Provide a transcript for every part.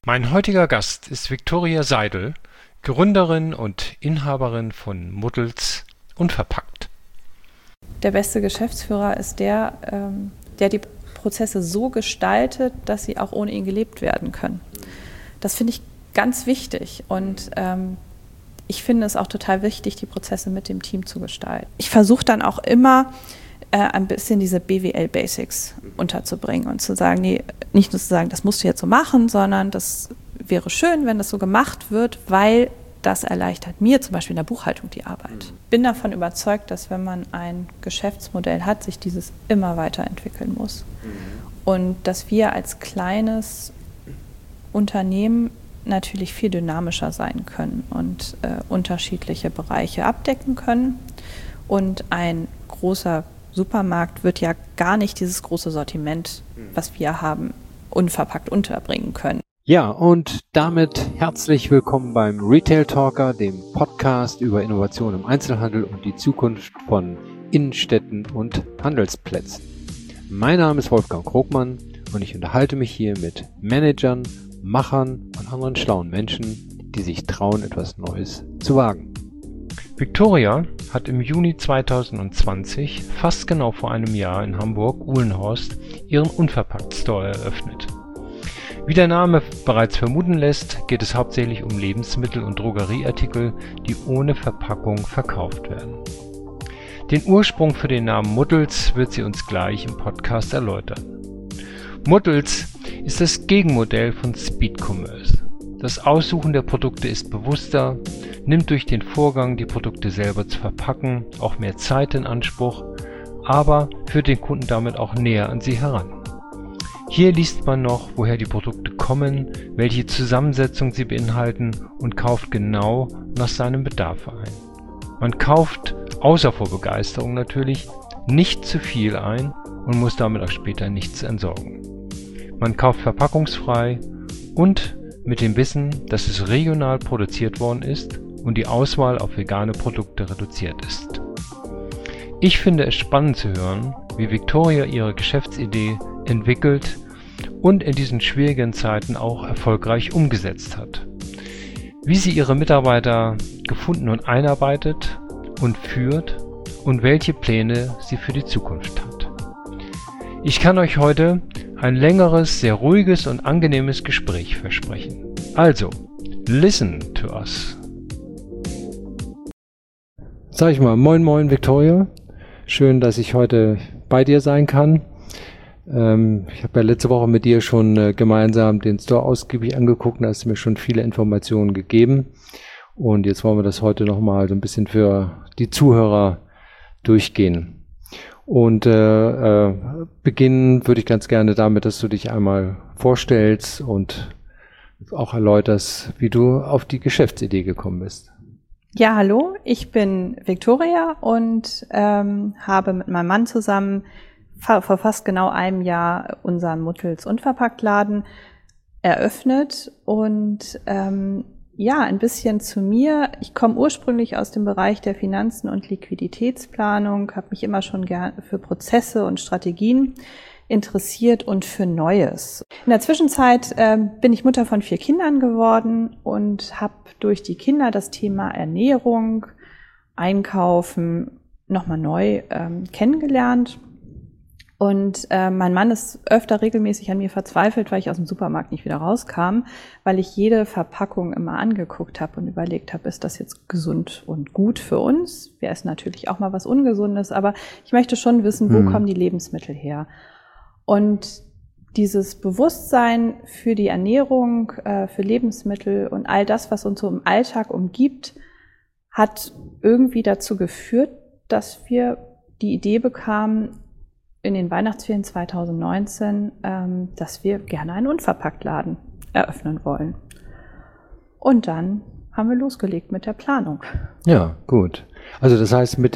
Mein heutiger Gast ist Viktoria Seidel, Gründerin und Inhaberin von Muddels Unverpackt. Der beste Geschäftsführer ist der die Prozesse so gestaltet, dass sie auch ohne ihn gelebt werden können. Das finde ich ganz wichtig und ich finde es auch total wichtig, die Prozesse mit dem Team zu gestalten. Ich versuche dann auch immer ein bisschen diese BWL-Basics unterzubringen und zu sagen, nee, nicht nur zu sagen, das musst du jetzt so machen, sondern das wäre schön, wenn das so gemacht wird, weil das erleichtert mir zum Beispiel in der Buchhaltung die Arbeit. Ich bin davon überzeugt, dass wenn man ein Geschäftsmodell hat, sich dieses immer weiterentwickeln muss. Und dass wir als kleines Unternehmen natürlich viel dynamischer sein können und unterschiedliche Bereiche abdecken können. Und ein großer Supermarkt wird ja gar nicht dieses große Sortiment, was wir haben, unverpackt unterbringen können. Ja, und damit herzlich willkommen beim Retail Talker, dem Podcast über Innovation im Einzelhandel und die Zukunft von Innenstädten und Handelsplätzen. Mein Name ist Wolfgang Krogmann und ich unterhalte mich hier mit Managern, Machern und anderen schlauen Menschen, die sich trauen, etwas Neues zu wagen. Viktoria hat im Juni 2020, fast genau vor einem Jahr in Hamburg-Uhlenhorst, ihren Unverpackt-Store eröffnet. Wie der Name bereits vermuten lässt, geht es hauptsächlich um Lebensmittel- und Drogerieartikel, die ohne Verpackung verkauft werden. Den Ursprung für den Namen Muddels wird sie uns gleich im Podcast erläutern. Muddels ist das Gegenmodell von Speed Commerce. Das Aussuchen der Produkte ist bewusster, nimmt durch den Vorgang, die Produkte selber zu verpacken, auch mehr Zeit in Anspruch, aber führt den Kunden damit auch näher an sie heran. Hier liest man noch, woher die Produkte kommen, welche Zusammensetzung sie beinhalten und kauft genau nach seinem Bedarf ein. Man kauft, außer vor Begeisterung natürlich, nicht zu viel ein und muss damit auch später nichts entsorgen. Man kauft verpackungsfrei und mit dem Wissen, dass es regional produziert worden ist und die Auswahl auf vegane Produkte reduziert ist. Ich finde es spannend zu hören, wie Viktoria ihre Geschäftsidee entwickelt und in diesen schwierigen Zeiten auch erfolgreich umgesetzt hat. Wie sie ihre Mitarbeiter gefunden und einarbeitet und führt und welche Pläne sie für die Zukunft hat. Ich kann euch heute ein längeres, sehr ruhiges und angenehmes Gespräch versprechen. Also, listen to us. Sag ich mal, moin moin Viktoria. Schön, dass ich heute bei dir sein kann. Ich habe ja letzte Woche mit dir schon gemeinsam den Store ausgiebig angeguckt und hast mir schon viele Informationen gegeben. Und jetzt wollen wir das heute nochmal so ein bisschen für die Zuhörer durchgehen. Und beginnen würde ich ganz gerne damit, dass du dich einmal vorstellst und auch erläuterst, wie du auf die Geschäftsidee gekommen bist. Ja, hallo, ich bin Viktoria und habe mit meinem Mann zusammen vor fast genau einem Jahr unseren Muddels Unverpacktladen eröffnet und ein bisschen zu mir. Ich komme ursprünglich aus dem Bereich der Finanzen- und Liquiditätsplanung, habe mich immer schon gern für Prozesse und Strategien interessiert und für Neues. In der Zwischenzeit bin ich Mutter von 4 Kindern geworden und habe durch die Kinder das Thema Ernährung, Einkaufen nochmal neu kennengelernt. Und mein Mann ist öfter regelmäßig an mir verzweifelt, weil ich aus dem Supermarkt nicht wieder rauskam, weil ich jede Verpackung immer angeguckt habe und überlegt habe, ist das jetzt gesund und gut für uns? Wir essen natürlich auch mal was Ungesundes, aber ich möchte schon wissen, wo kommen die Lebensmittel her? Und dieses Bewusstsein für die Ernährung, für Lebensmittel und all das, was uns so im Alltag umgibt, hat irgendwie dazu geführt, dass wir die Idee bekamen, in den Weihnachtsferien 2019, dass wir gerne einen Unverpacktladen eröffnen wollen. Und dann haben wir losgelegt mit der Planung. Ja, gut. Also das heißt, mit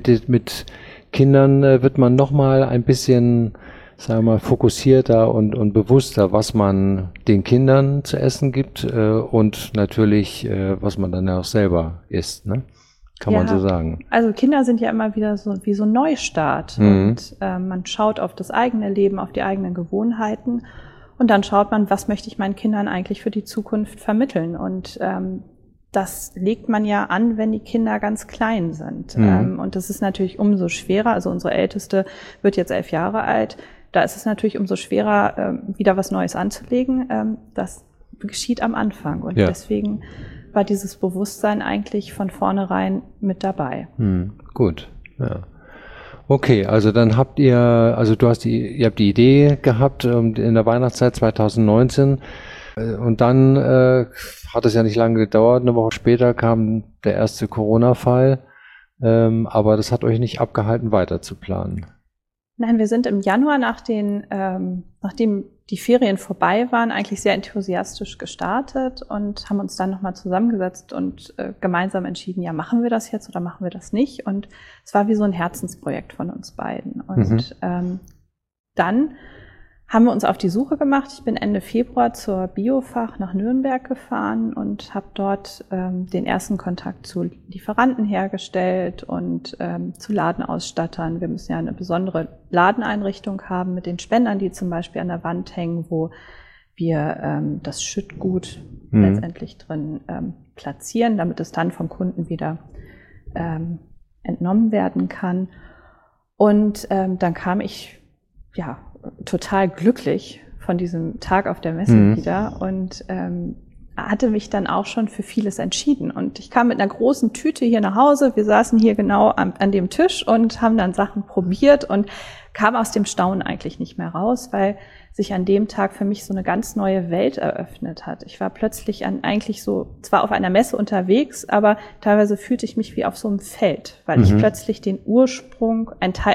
Kindern wird man nochmal ein bisschen, sagen wir mal, fokussierter und bewusster, was man den Kindern zu essen gibt und natürlich, was man dann auch selber isst, ne? Kann man so sagen. Also Kinder sind ja immer wieder so wie so ein Neustart und man schaut auf das eigene Leben, auf die eigenen Gewohnheiten Und dann schaut man, was möchte ich meinen Kindern eigentlich für die Zukunft vermitteln. Und das legt man ja an, wenn die Kinder ganz klein sind. Und das ist natürlich umso schwerer. Also unsere Älteste wird jetzt 11 Jahre alt. Da ist es natürlich umso schwerer, wieder was Neues anzulegen. Das geschieht am Anfang. Und deswegen war dieses Bewusstsein eigentlich von vornherein mit dabei. Gut, ja. Okay, also dann habt ihr, also ihr habt die Idee gehabt in der Weihnachtszeit 2019 und dann hat es ja nicht lange gedauert. Eine Woche später kam der erste Corona-Fall, aber das hat euch nicht abgehalten, weiter zu planen. Nein, wir sind im Januar, nachdem die Ferien vorbei waren, eigentlich sehr enthusiastisch gestartet und haben uns dann nochmal zusammengesetzt und gemeinsam entschieden, ja, machen wir das jetzt oder machen wir das nicht? Und es war wie so ein Herzensprojekt von uns beiden. Und dann haben wir uns auf die Suche gemacht. Ich bin Ende Februar zur Biofach nach Nürnberg gefahren und habe dort den ersten Kontakt zu Lieferanten hergestellt und zu Ladenausstattern. Wir müssen ja eine besondere Ladeneinrichtung haben mit den Spendern, die zum Beispiel an der Wand hängen, wo wir das Schüttgut letztendlich drin platzieren, damit es dann vom Kunden wieder entnommen werden kann. Und dann kam ich total glücklich von diesem Tag auf der Messe wieder und hatte mich dann auch schon für vieles entschieden. Und ich kam mit einer großen Tüte hier nach Hause. Wir saßen hier genau an dem Tisch und haben dann Sachen probiert und kam aus dem Staunen eigentlich nicht mehr raus, weil sich an dem Tag für mich so eine ganz neue Welt eröffnet hat. Ich war plötzlich eigentlich so, zwar auf einer Messe unterwegs, aber teilweise fühlte ich mich wie auf so einem Feld, weil ich plötzlich den Ursprung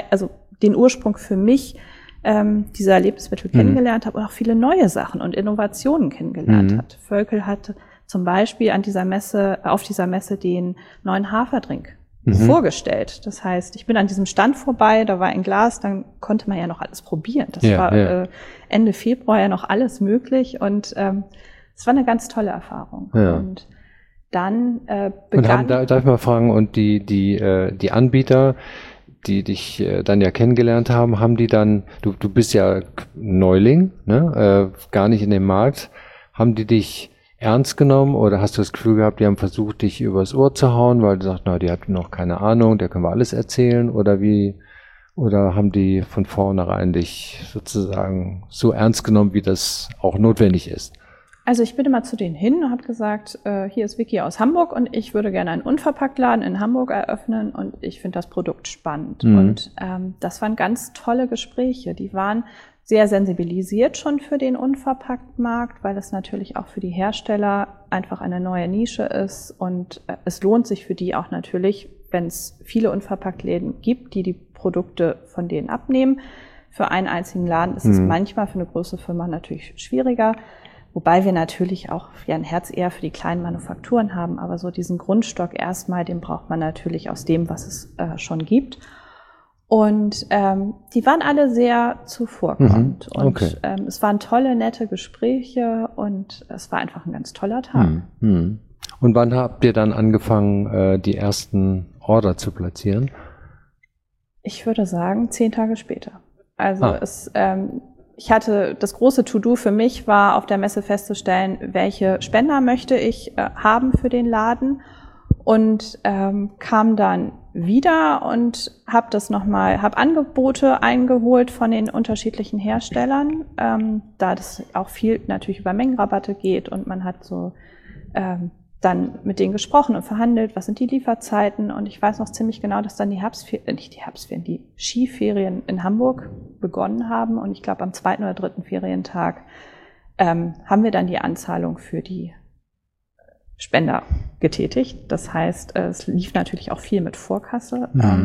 für mich dieser Lebensmittel kennengelernt habe und auch viele neue Sachen und Innovationen kennengelernt hat. Völkel hatte zum Beispiel auf dieser Messe den neuen Haferdrink vorgestellt. Das heißt, ich bin an diesem Stand vorbei, da war ein Glas, dann konnte man ja noch alles probieren. Das war Ende Februar ja noch alles möglich und es war eine ganz tolle Erfahrung. Ja. Und dann begann... Darf ich mal fragen, und die Anbieter, die dich dann ja kennengelernt haben die dann, du bist ja Neuling, ne, gar nicht in dem Markt, haben die dich ernst genommen oder hast du das Gefühl gehabt, die haben versucht, dich übers Ohr zu hauen, weil du sagst, die hat noch keine Ahnung, der können wir alles erzählen oder haben die von vornherein dich sozusagen so ernst genommen, wie das auch notwendig ist? Also ich bin immer zu denen hin und habe gesagt, hier ist Vicky aus Hamburg und ich würde gerne einen Unverpacktladen in Hamburg eröffnen und ich finde das Produkt spannend. Und das waren ganz tolle Gespräche. Die waren sehr sensibilisiert schon für den Unverpacktmarkt, weil es natürlich auch für die Hersteller einfach eine neue Nische ist und es lohnt sich für die auch natürlich, wenn es viele Unverpacktläden gibt, die Produkte von denen abnehmen. Für einen einzigen Laden ist es manchmal für eine große Firma natürlich schwieriger. Wobei wir natürlich auch ein Herz eher für die kleinen Manufakturen haben, aber so diesen Grundstock erstmal, den braucht man natürlich aus dem, was es schon gibt. Und die waren alle sehr zuvorkommend. Und es waren tolle, nette Gespräche und es war einfach ein ganz toller Tag. Und wann habt ihr dann angefangen, die ersten Order zu platzieren? Ich würde sagen, 10 Tage später. Also ich hatte das große To-Do für mich war, auf der Messe festzustellen, welche Spender möchte ich haben für den Laden und kam dann wieder und habe Angebote eingeholt von den unterschiedlichen Herstellern, da das auch viel natürlich über Mengenrabatte geht und man hat so dann mit denen gesprochen und verhandelt, was sind die Lieferzeiten und ich weiß noch ziemlich genau, dass dann die Skiferien in Hamburg begonnen haben und ich glaube am 2. oder 3. Ferientag haben wir dann die Anzahlung für die Spender getätigt. Das heißt, es lief natürlich auch viel mit Vorkasse,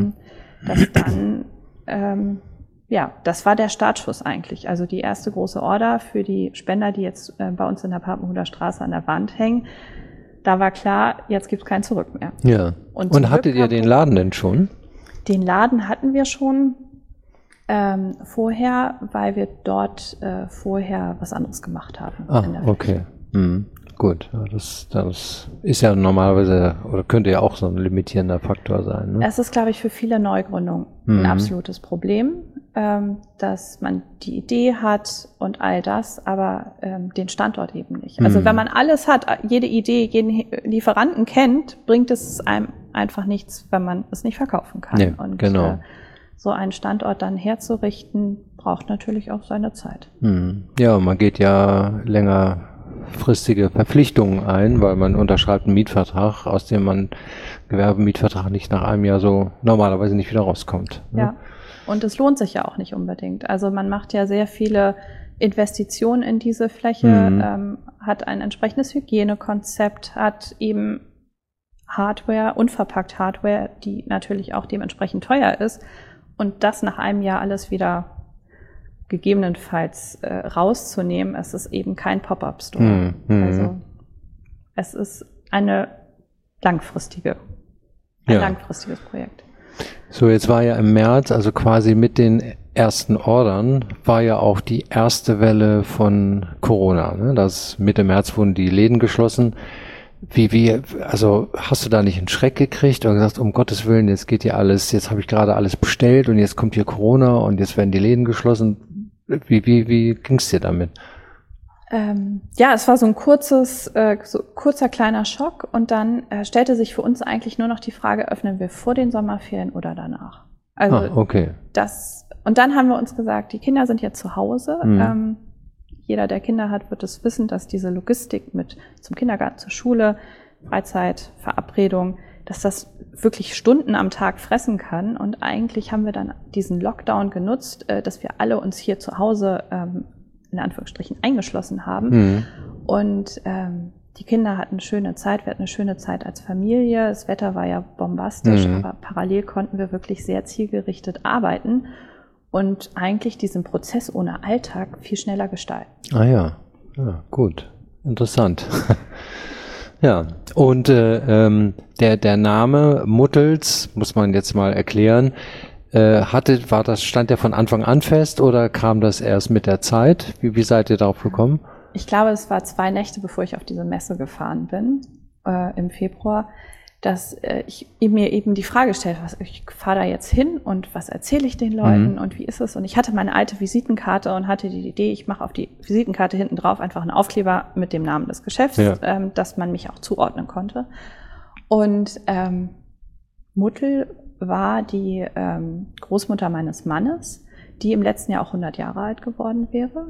das war der Startschuss eigentlich. Also die erste große Order für die Spender, die jetzt bei uns in der Papenhuder Straße an der Wand hängen. Da war klar, jetzt gibt es kein Zurück mehr. Ja. Und hattet ihr den Laden denn schon? Den Laden hatten wir schon vorher, weil wir dort vorher was anderes gemacht haben. Okay. Gut, das ist ja normalerweise, oder könnte ja auch so ein limitierender Faktor sein. Ne? Es ist, glaube ich, für viele Neugründungen ein absolutes Problem. dass man die Idee hat und all das, aber den Standort eben nicht. Also wenn man alles hat, jede Idee, jeden Lieferanten kennt, bringt es einem einfach nichts, wenn man es nicht verkaufen kann. Nee, und genau. So einen Standort dann herzurichten, braucht natürlich auch seine Zeit. Ja, man geht ja längerfristige Verpflichtungen ein, weil man unterschreibt einen Mietvertrag, aus dem man Gewerbemietvertrag nicht nach einem Jahr so normalerweise nicht wieder rauskommt. Ne? Ja, und es lohnt sich ja auch nicht unbedingt. Also man macht ja sehr viele Investitionen in diese Fläche, hat ein entsprechendes Hygienekonzept, hat eben Hardware, unverpackt Hardware, die natürlich auch dementsprechend teuer ist. Und das nach einem Jahr alles wieder gegebenenfalls rauszunehmen, es ist eben kein Pop-up-Store. Also es ist ein langfristiges Projekt. So, jetzt war ja im März, also quasi mit den ersten Ordern, war ja auch die erste Welle von Corona. Ne? Mitte März wurden die Läden geschlossen. Also hast du da nicht einen Schreck gekriegt und gesagt, um Gottes Willen, jetzt geht hier alles, jetzt habe ich gerade alles bestellt und jetzt kommt hier Corona und jetzt werden die Läden geschlossen. Wie ging's dir damit? Ja, es war so ein kurzer kleiner Schock und dann stellte sich für uns eigentlich nur noch die Frage, öffnen wir vor den Sommerferien oder danach? Also okay. Und dann haben wir uns gesagt, die Kinder sind jetzt zu Hause. Jeder, der Kinder hat, wird es wissen, dass diese Logistik mit zum Kindergarten, zur Schule, Freizeit, Verabredung, dass das wirklich Stunden am Tag fressen kann. Und eigentlich haben wir dann diesen Lockdown genutzt, dass wir alle uns hier zu Hause in Anführungsstrichen eingeschlossen haben. Und die Kinder hatten eine schöne Zeit, wir hatten eine schöne Zeit als Familie. Das Wetter war ja bombastisch, aber parallel konnten wir wirklich sehr zielgerichtet arbeiten und eigentlich diesen Prozess ohne Alltag viel schneller gestalten. Ja, gut. Interessant. Ja, und der Name Muttels, muss man jetzt mal erklären, stand der von Anfang an fest oder kam das erst mit der Zeit? Wie seid ihr darauf gekommen? Ich glaube, es war 2 Nächte, bevor ich auf diese Messe gefahren bin, im Februar, dass ich mir eben die Frage stellte, ich fahre da jetzt hin und was erzähle ich den Leuten und wie ist es? Und ich hatte meine alte Visitenkarte und hatte die Idee, ich mache auf die Visitenkarte hinten drauf einfach einen Aufkleber mit dem Namen des Geschäfts, dass man mich auch zuordnen konnte. Und Muttel war die Großmutter meines Mannes, die im letzten Jahr auch 100 Jahre alt geworden wäre.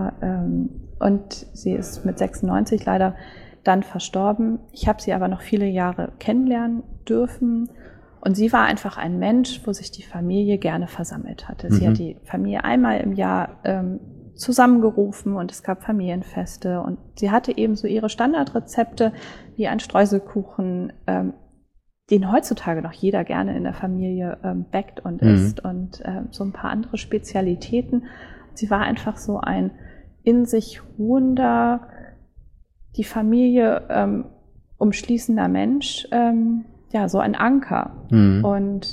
Und sie ist mit 96 leider dann verstorben. Ich habe sie aber noch viele Jahre kennenlernen dürfen. Und sie war einfach ein Mensch, wo sich die Familie gerne versammelt hatte. Sie hat die Familie einmal im Jahr zusammengerufen und es gab Familienfeste. Und sie hatte eben so ihre Standardrezepte wie ein Streuselkuchen, den heutzutage noch jeder gerne in der Familie backt und isst und so ein paar andere Spezialitäten. Sie war einfach so ein in sich ruhender, die Familie umschließender Mensch, so ein Anker. Und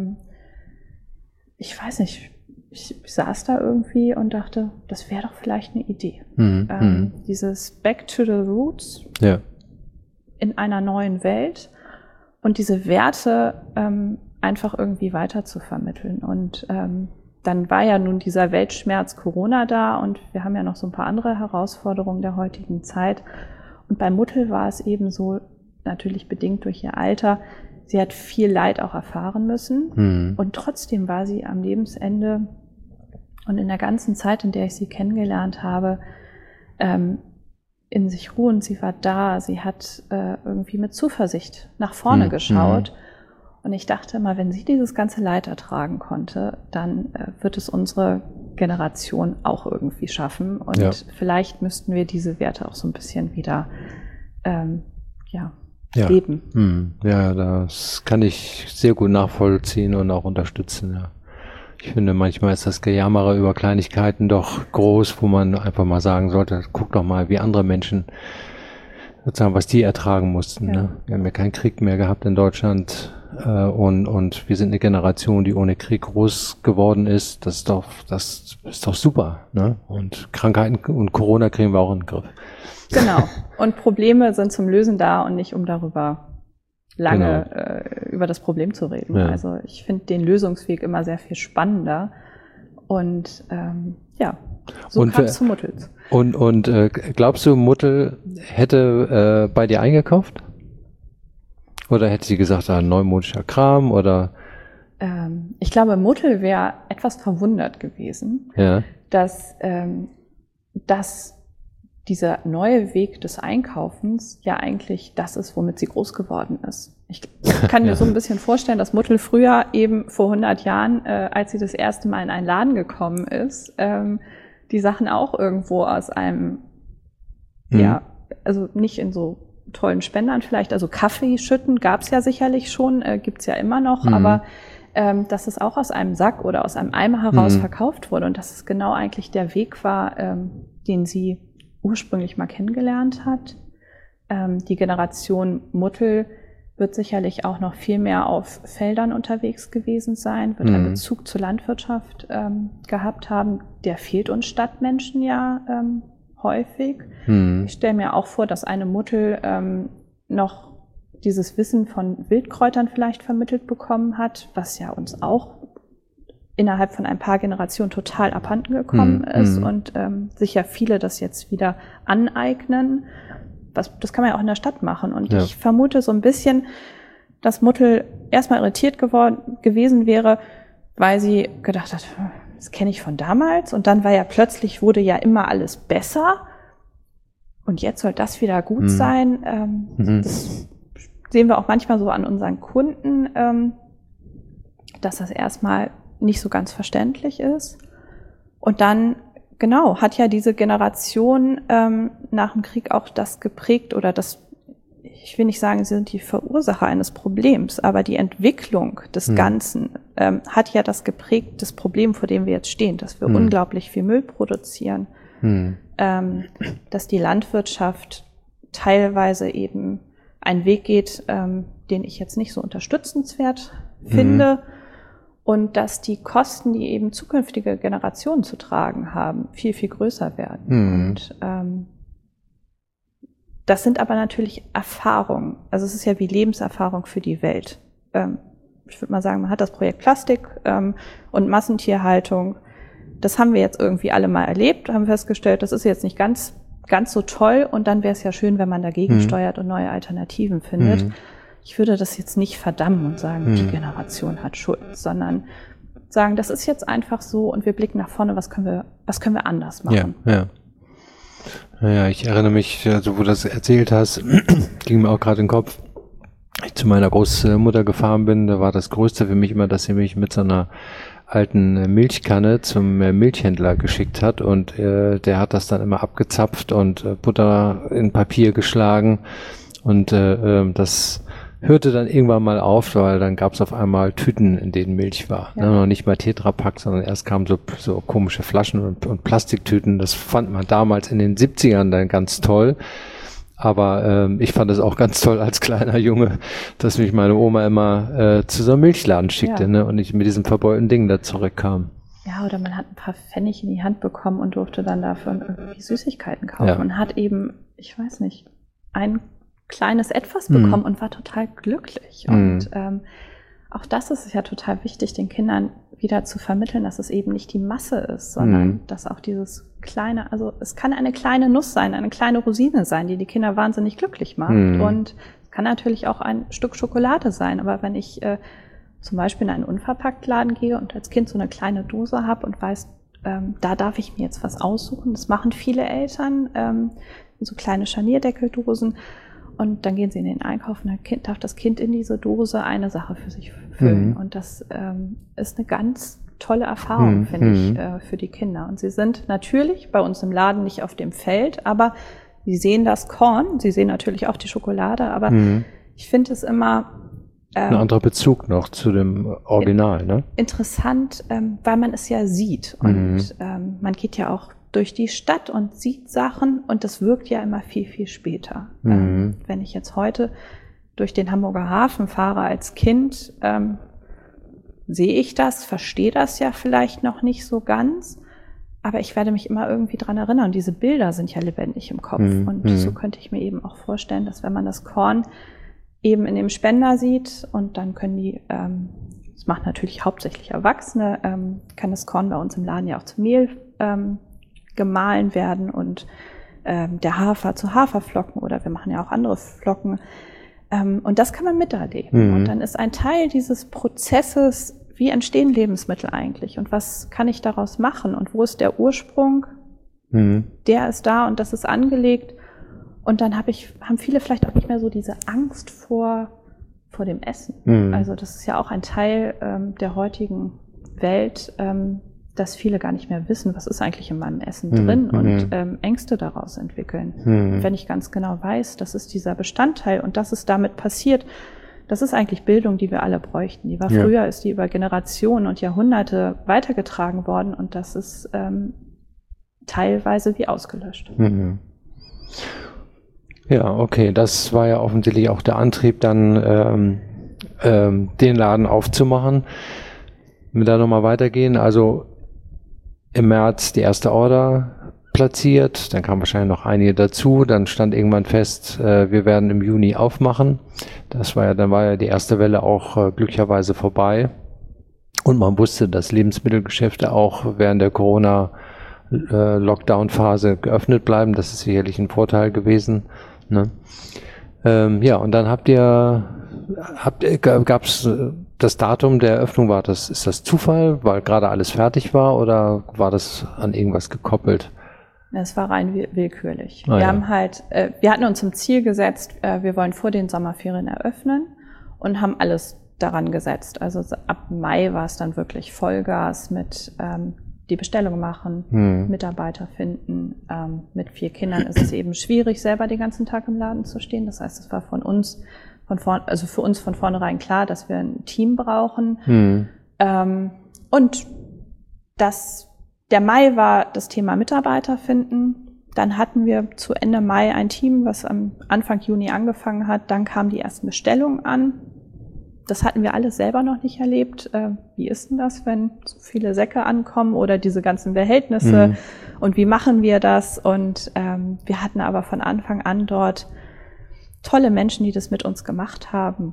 ich weiß nicht, ich saß da irgendwie und dachte, das wäre doch vielleicht eine Idee. Dieses Back to the Roots in einer neuen Welt und diese Werte einfach irgendwie weiter zu vermitteln. Und dann war ja nun dieser Weltschmerz Corona da und wir haben ja noch so ein paar andere Herausforderungen der heutigen Zeit. Und bei Muttel war es eben so, natürlich bedingt durch ihr Alter, sie hat viel Leid auch erfahren müssen. Und trotzdem war sie am Lebensende und in der ganzen Zeit, in der ich sie kennengelernt habe, in sich ruhend. Sie war da, sie hat irgendwie mit Zuversicht nach vorne geschaut. Und ich dachte immer, wenn sie dieses ganze Leid ertragen konnte, dann wird es unsere Generation auch irgendwie schaffen. Und vielleicht müssten wir diese Werte auch so ein bisschen wieder leben. Ja, das kann ich sehr gut nachvollziehen und auch unterstützen. Ja. Ich finde, manchmal ist das Gejammere über Kleinigkeiten doch groß, wo man einfach mal sagen sollte, guck doch mal, wie andere Menschen sozusagen, was die ertragen mussten. Ne? Wir haben ja keinen Krieg mehr gehabt in Deutschland und wir sind eine Generation, die ohne Krieg groß geworden ist. Das ist doch super. Ne? Und Krankheiten und Corona kriegen wir auch in den Griff. Genau. Und Probleme sind zum Lösen da und nicht um darüber lange über das Problem zu reden. Ja. Also ich finde den Lösungsweg immer sehr viel spannender Und so kam es zu Muttels. Und glaubst du, Muttel hätte bei dir eingekauft? Oder hätte sie gesagt, neumodischer Kram oder? Ich glaube, Muttel wäre etwas verwundert gewesen, dass dieser neue Weg des Einkaufens ja eigentlich das ist, womit sie groß geworden ist. Ich kann mir so ein bisschen vorstellen, dass Muttel früher eben vor 100 Jahren, als sie das erste Mal in einen Laden gekommen ist, die Sachen auch irgendwo aus einem, also nicht in so tollen Spendern vielleicht, also Kaffee schütten gab's ja sicherlich schon, gibt's ja immer noch, aber dass es auch aus einem Sack oder aus einem Eimer heraus verkauft wurde und dass es genau eigentlich der Weg war, den sie ursprünglich mal kennengelernt hat. Die Generation Muttel wird sicherlich auch noch viel mehr auf Feldern unterwegs gewesen sein, wird einen Bezug zur Landwirtschaft gehabt haben. Der fehlt uns Stadtmenschen ja häufig. Ich stelle mir auch vor, dass eine Muttel noch dieses Wissen von Wildkräutern vielleicht vermittelt bekommen hat, was ja uns auch innerhalb von ein paar Generationen total abhanden gekommen ist und sich ja viele das jetzt wieder aneignen. Das kann man ja auch in der Stadt machen. Und ich vermute so ein bisschen, dass Muttel erstmal irritiert gewesen wäre, weil sie gedacht hat, das kenne ich von damals. Und dann war ja plötzlich, wurde ja immer alles besser. Und jetzt soll das wieder gut sein. Das sehen wir auch manchmal so an unseren Kunden, dass das erstmal nicht so ganz verständlich ist. Und dann, genau, hat ja diese Generation nach dem Krieg auch das geprägt oder das, ich will nicht sagen, sie sind die Verursacher eines Problems, aber die Entwicklung des Ganzen hat ja das geprägt, das Problem, vor dem wir jetzt stehen, dass wir unglaublich viel Müll produzieren, dass die Landwirtschaft teilweise eben einen Weg geht, den ich jetzt nicht so unterstützenswert finde, und dass die Kosten, die eben zukünftige Generationen zu tragen haben, viel, viel größer werden. Und das sind aber natürlich Erfahrungen. Also es ist ja wie Lebenserfahrung für die Welt. Ich würde mal sagen, man hat das Projekt Plastik und Massentierhaltung. Das haben wir jetzt irgendwie alle mal erlebt, haben festgestellt, das ist jetzt nicht ganz so toll. Und dann wäre es ja schön, wenn man dagegen steuert und neue Alternativen findet. Ich würde das jetzt nicht verdammen und sagen, die Generation hat Schuld, sondern sagen, das ist jetzt einfach so und wir blicken nach vorne, was können wir anders machen? Ja, ich erinnere mich, also wo du das erzählt hast, ging mir auch gerade in den Kopf, als ich zu meiner Großmutter gefahren bin, da war das Größte für mich immer, dass sie mich mit so einer alten Milchkanne zum Milchhändler geschickt hat und der hat das dann immer abgezapft und Butter in Papier geschlagen und das hörte dann irgendwann mal auf, weil dann gab es auf einmal Tüten, in denen Milch war. Ja. Ne? Noch nicht mal Tetrapack, sondern erst kamen so komische Flaschen und Plastiktüten. Das fand man damals in den 70ern dann ganz toll. Aber ich fand es auch ganz toll als kleiner Junge, dass mich meine Oma immer zu so einem Milchladen schickte, ne? Und ich mit diesem verbeulten Ding da zurückkam. Ja, oder man hat ein paar Pfennig in die Hand bekommen und durfte dann davon irgendwie Süßigkeiten kaufen. Man hat eben, ich weiß nicht, ein kleines Etwas bekommen und war total glücklich. Und auch das ist ja total wichtig, den Kindern wieder zu vermitteln, dass es eben nicht die Masse ist, sondern dass auch dieses kleine, also es kann eine kleine Nuss sein, eine kleine Rosine sein, die die Kinder wahnsinnig glücklich macht. Und es kann natürlich auch ein Stück Schokolade sein. Aber wenn ich zum Beispiel in einen Unverpacktladen gehe und als Kind so eine kleine Dose habe und weiß, da darf ich mir jetzt was aussuchen, das machen viele Eltern, so kleine Scharnierdeckeldosen. Und dann gehen sie in den Einkauf und dann darf das Kind in diese Dose eine Sache für sich füllen. Und das ist eine ganz tolle Erfahrung, finde ich, für die Kinder. Und sie sind natürlich bei uns im Laden nicht auf dem Feld, aber sie sehen das Korn, sie sehen natürlich auch die Schokolade, aber ich finde es immer ein anderer Bezug noch zu dem Original, ne? Interessant, weil man es ja sieht. Und man geht ja auch durch die Stadt und sieht Sachen und das wirkt ja immer viel, viel später. Wenn ich jetzt heute durch den Hamburger Hafen fahre als Kind, sehe ich das, verstehe das ja vielleicht noch nicht so ganz, aber ich werde mich immer irgendwie dran erinnern. Diese Bilder sind ja lebendig im Kopf und so könnte ich mir eben auch vorstellen, dass wenn man das Korn eben in dem Spender sieht und dann können die das macht natürlich hauptsächlich Erwachsene, kann das Korn bei uns im Laden ja auch zu Mehl gemahlen werden und der Hafer zu Haferflocken oder wir machen ja auch andere Flocken. Und das kann man miterleben. Und dann ist ein Teil dieses Prozesses, wie entstehen Lebensmittel eigentlich und was kann ich daraus machen und wo ist der Ursprung? Der ist da und das ist angelegt. Und dann haben viele vielleicht auch nicht mehr so diese Angst vor dem Essen. Also das ist ja auch ein Teil der heutigen Welt, dass viele gar nicht mehr wissen, was ist eigentlich in meinem Essen drin und Ängste daraus entwickeln. Und wenn ich ganz genau weiß, das ist dieser Bestandteil und das ist damit passiert, das ist eigentlich Bildung, die wir alle bräuchten. Die war früher, ist die über Generationen und Jahrhunderte weitergetragen worden und das ist teilweise wie ausgelöscht. Ja, okay, das war ja offensichtlich auch der Antrieb, dann den Laden aufzumachen. Wenn wir da nochmal weitergehen, also im März die erste Order platziert, dann kamen wahrscheinlich noch einige dazu, dann stand irgendwann fest, wir werden im Juni aufmachen. Dann war ja die erste Welle auch glücklicherweise vorbei und man wusste, dass Lebensmittelgeschäfte auch während der Corona-Lockdown-Phase geöffnet bleiben. Das ist sicherlich ein Vorteil gewesen. Ne? Ja, und dann gab's das Datum der Eröffnung, ist das Zufall, weil gerade alles fertig war oder war das an irgendwas gekoppelt? Es war rein willkürlich. Wir hatten uns zum Ziel gesetzt, wir wollen vor den Sommerferien eröffnen und haben alles daran gesetzt. Also ab Mai war es dann wirklich Vollgas mit die Bestellung machen, Mitarbeiter finden. Mit 4 Kindern ist es eben schwierig, selber den ganzen Tag im Laden zu stehen. Das heißt, es war für uns von vornherein klar, dass wir ein Team brauchen. Und der Mai war das Thema Mitarbeiter finden. Dann hatten wir zu Ende Mai ein Team, was am Anfang Juni angefangen hat. Dann kamen die ersten Bestellungen an. Das hatten wir alles selber noch nicht erlebt. Wie ist denn das, wenn so viele Säcke ankommen oder diese ganzen Behältnisse? Und wie machen wir das? Und wir hatten aber von Anfang an dort tolle Menschen, die das mit uns gemacht haben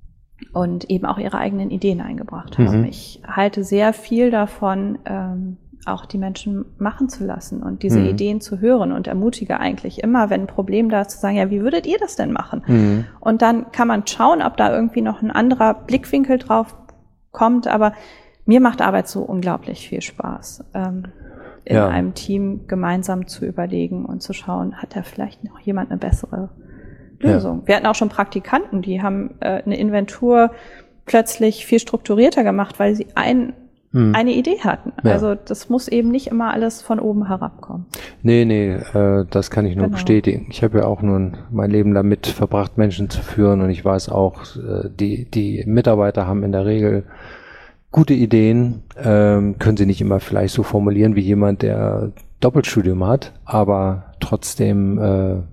und eben auch ihre eigenen Ideen eingebracht haben. Ich halte sehr viel davon, auch die Menschen machen zu lassen und diese Ideen zu hören und ermutige eigentlich immer, wenn ein Problem da ist, zu sagen, ja, wie würdet ihr das denn machen? Und dann kann man schauen, ob da irgendwie noch ein anderer Blickwinkel drauf kommt, aber mir macht Arbeit so unglaublich viel Spaß, in einem Team gemeinsam zu überlegen und zu schauen, hat da vielleicht noch jemand eine bessere Lösung? Wir hatten auch schon Praktikanten, die haben eine Inventur plötzlich viel strukturierter gemacht, weil sie eine Idee hatten. Also das muss eben nicht immer alles von oben herabkommen. Nee, das kann ich nur bestätigen. Ich habe ja auch nun mein Leben damit verbracht, Menschen zu führen und ich weiß auch, die Mitarbeiter haben in der Regel gute Ideen, können sie nicht immer vielleicht so formulieren wie jemand, der Doppelstudium hat, aber trotzdem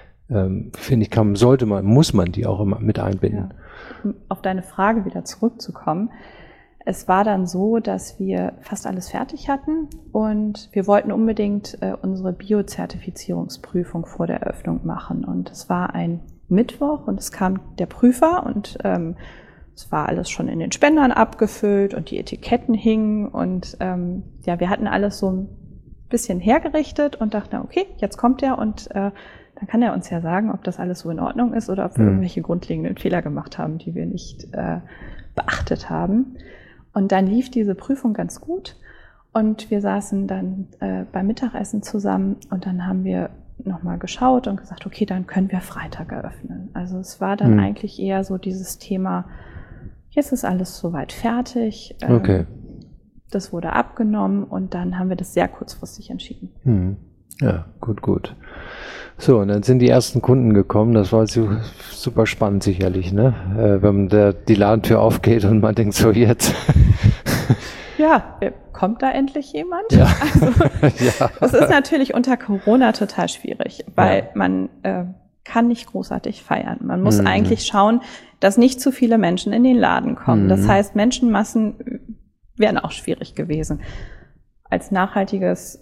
finde ich, muss man die auch immer mit einbinden. Ja. Auf deine Frage wieder zurückzukommen. Es war dann so, dass wir fast alles fertig hatten und wir wollten unbedingt unsere Biozertifizierungsprüfung vor der Eröffnung machen. Und es war ein Mittwoch und es kam der Prüfer und es war alles schon in den Spendern abgefüllt und die Etiketten hingen und wir hatten alles so ein bisschen hergerichtet und dachten, okay, jetzt kommt er und dann kann er uns ja sagen, ob das alles so in Ordnung ist oder ob wir irgendwelche grundlegenden Fehler gemacht haben, die wir nicht beachtet haben. Und dann lief diese Prüfung ganz gut und wir saßen dann beim Mittagessen zusammen und dann haben wir nochmal geschaut und gesagt, okay, dann können wir Freitag eröffnen. Also es war dann eigentlich eher so dieses Thema, jetzt ist alles soweit fertig. Okay. Das wurde abgenommen und dann haben wir das sehr kurzfristig entschieden. Ja, gut. So, und dann sind die ersten Kunden gekommen. Das war super spannend sicherlich, ne? Wenn die Ladentür aufgeht und man denkt so, jetzt. Ja, kommt da endlich jemand? Ja. Also, es ist natürlich unter Corona total schwierig, weil man kann nicht großartig feiern. Man muss eigentlich schauen, dass nicht zu viele Menschen in den Laden kommen. Das heißt, Menschenmassen wären auch schwierig gewesen. Als nachhaltiges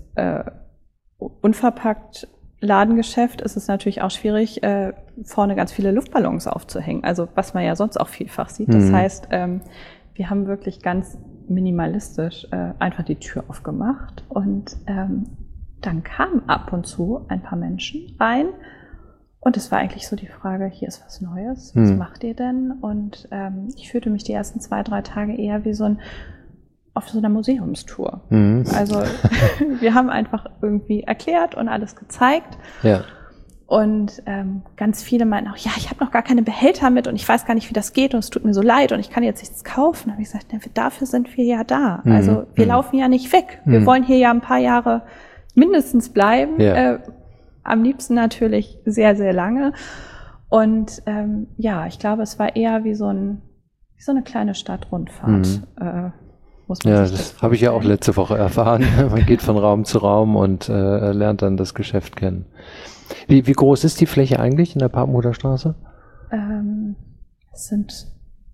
unverpackt Ladengeschäft ist es natürlich auch schwierig, vorne ganz viele Luftballons aufzuhängen, also was man ja sonst auch vielfach sieht. Das heißt, wir haben wirklich ganz minimalistisch einfach die Tür aufgemacht und dann kamen ab und zu ein paar Menschen rein und es war eigentlich so die Frage, hier ist was Neues, was macht ihr denn? Und ich fühlte mich die ersten 2-3 Tage eher wie auf so einer Museumstour. Also wir haben einfach irgendwie erklärt und alles gezeigt. Ja. Und ganz viele meinten auch, ja, ich habe noch gar keine Behälter mit und ich weiß gar nicht, wie das geht und es tut mir so leid und ich kann jetzt nichts kaufen. Da habe ich gesagt, ja, dafür sind wir ja da. Also wir laufen ja nicht weg. Wir wollen hier ja ein paar Jahre mindestens bleiben. Ja. Am liebsten natürlich sehr, sehr lange. Und ich glaube, es war eher wie so eine kleine Stadtrundfahrt. Muss man sich das habe ich ja auch letzte Woche erfahren. Man geht von Raum zu Raum und lernt dann das Geschäft kennen. Wie groß ist die Fläche eigentlich in der Papenhuder Straße? Es sind,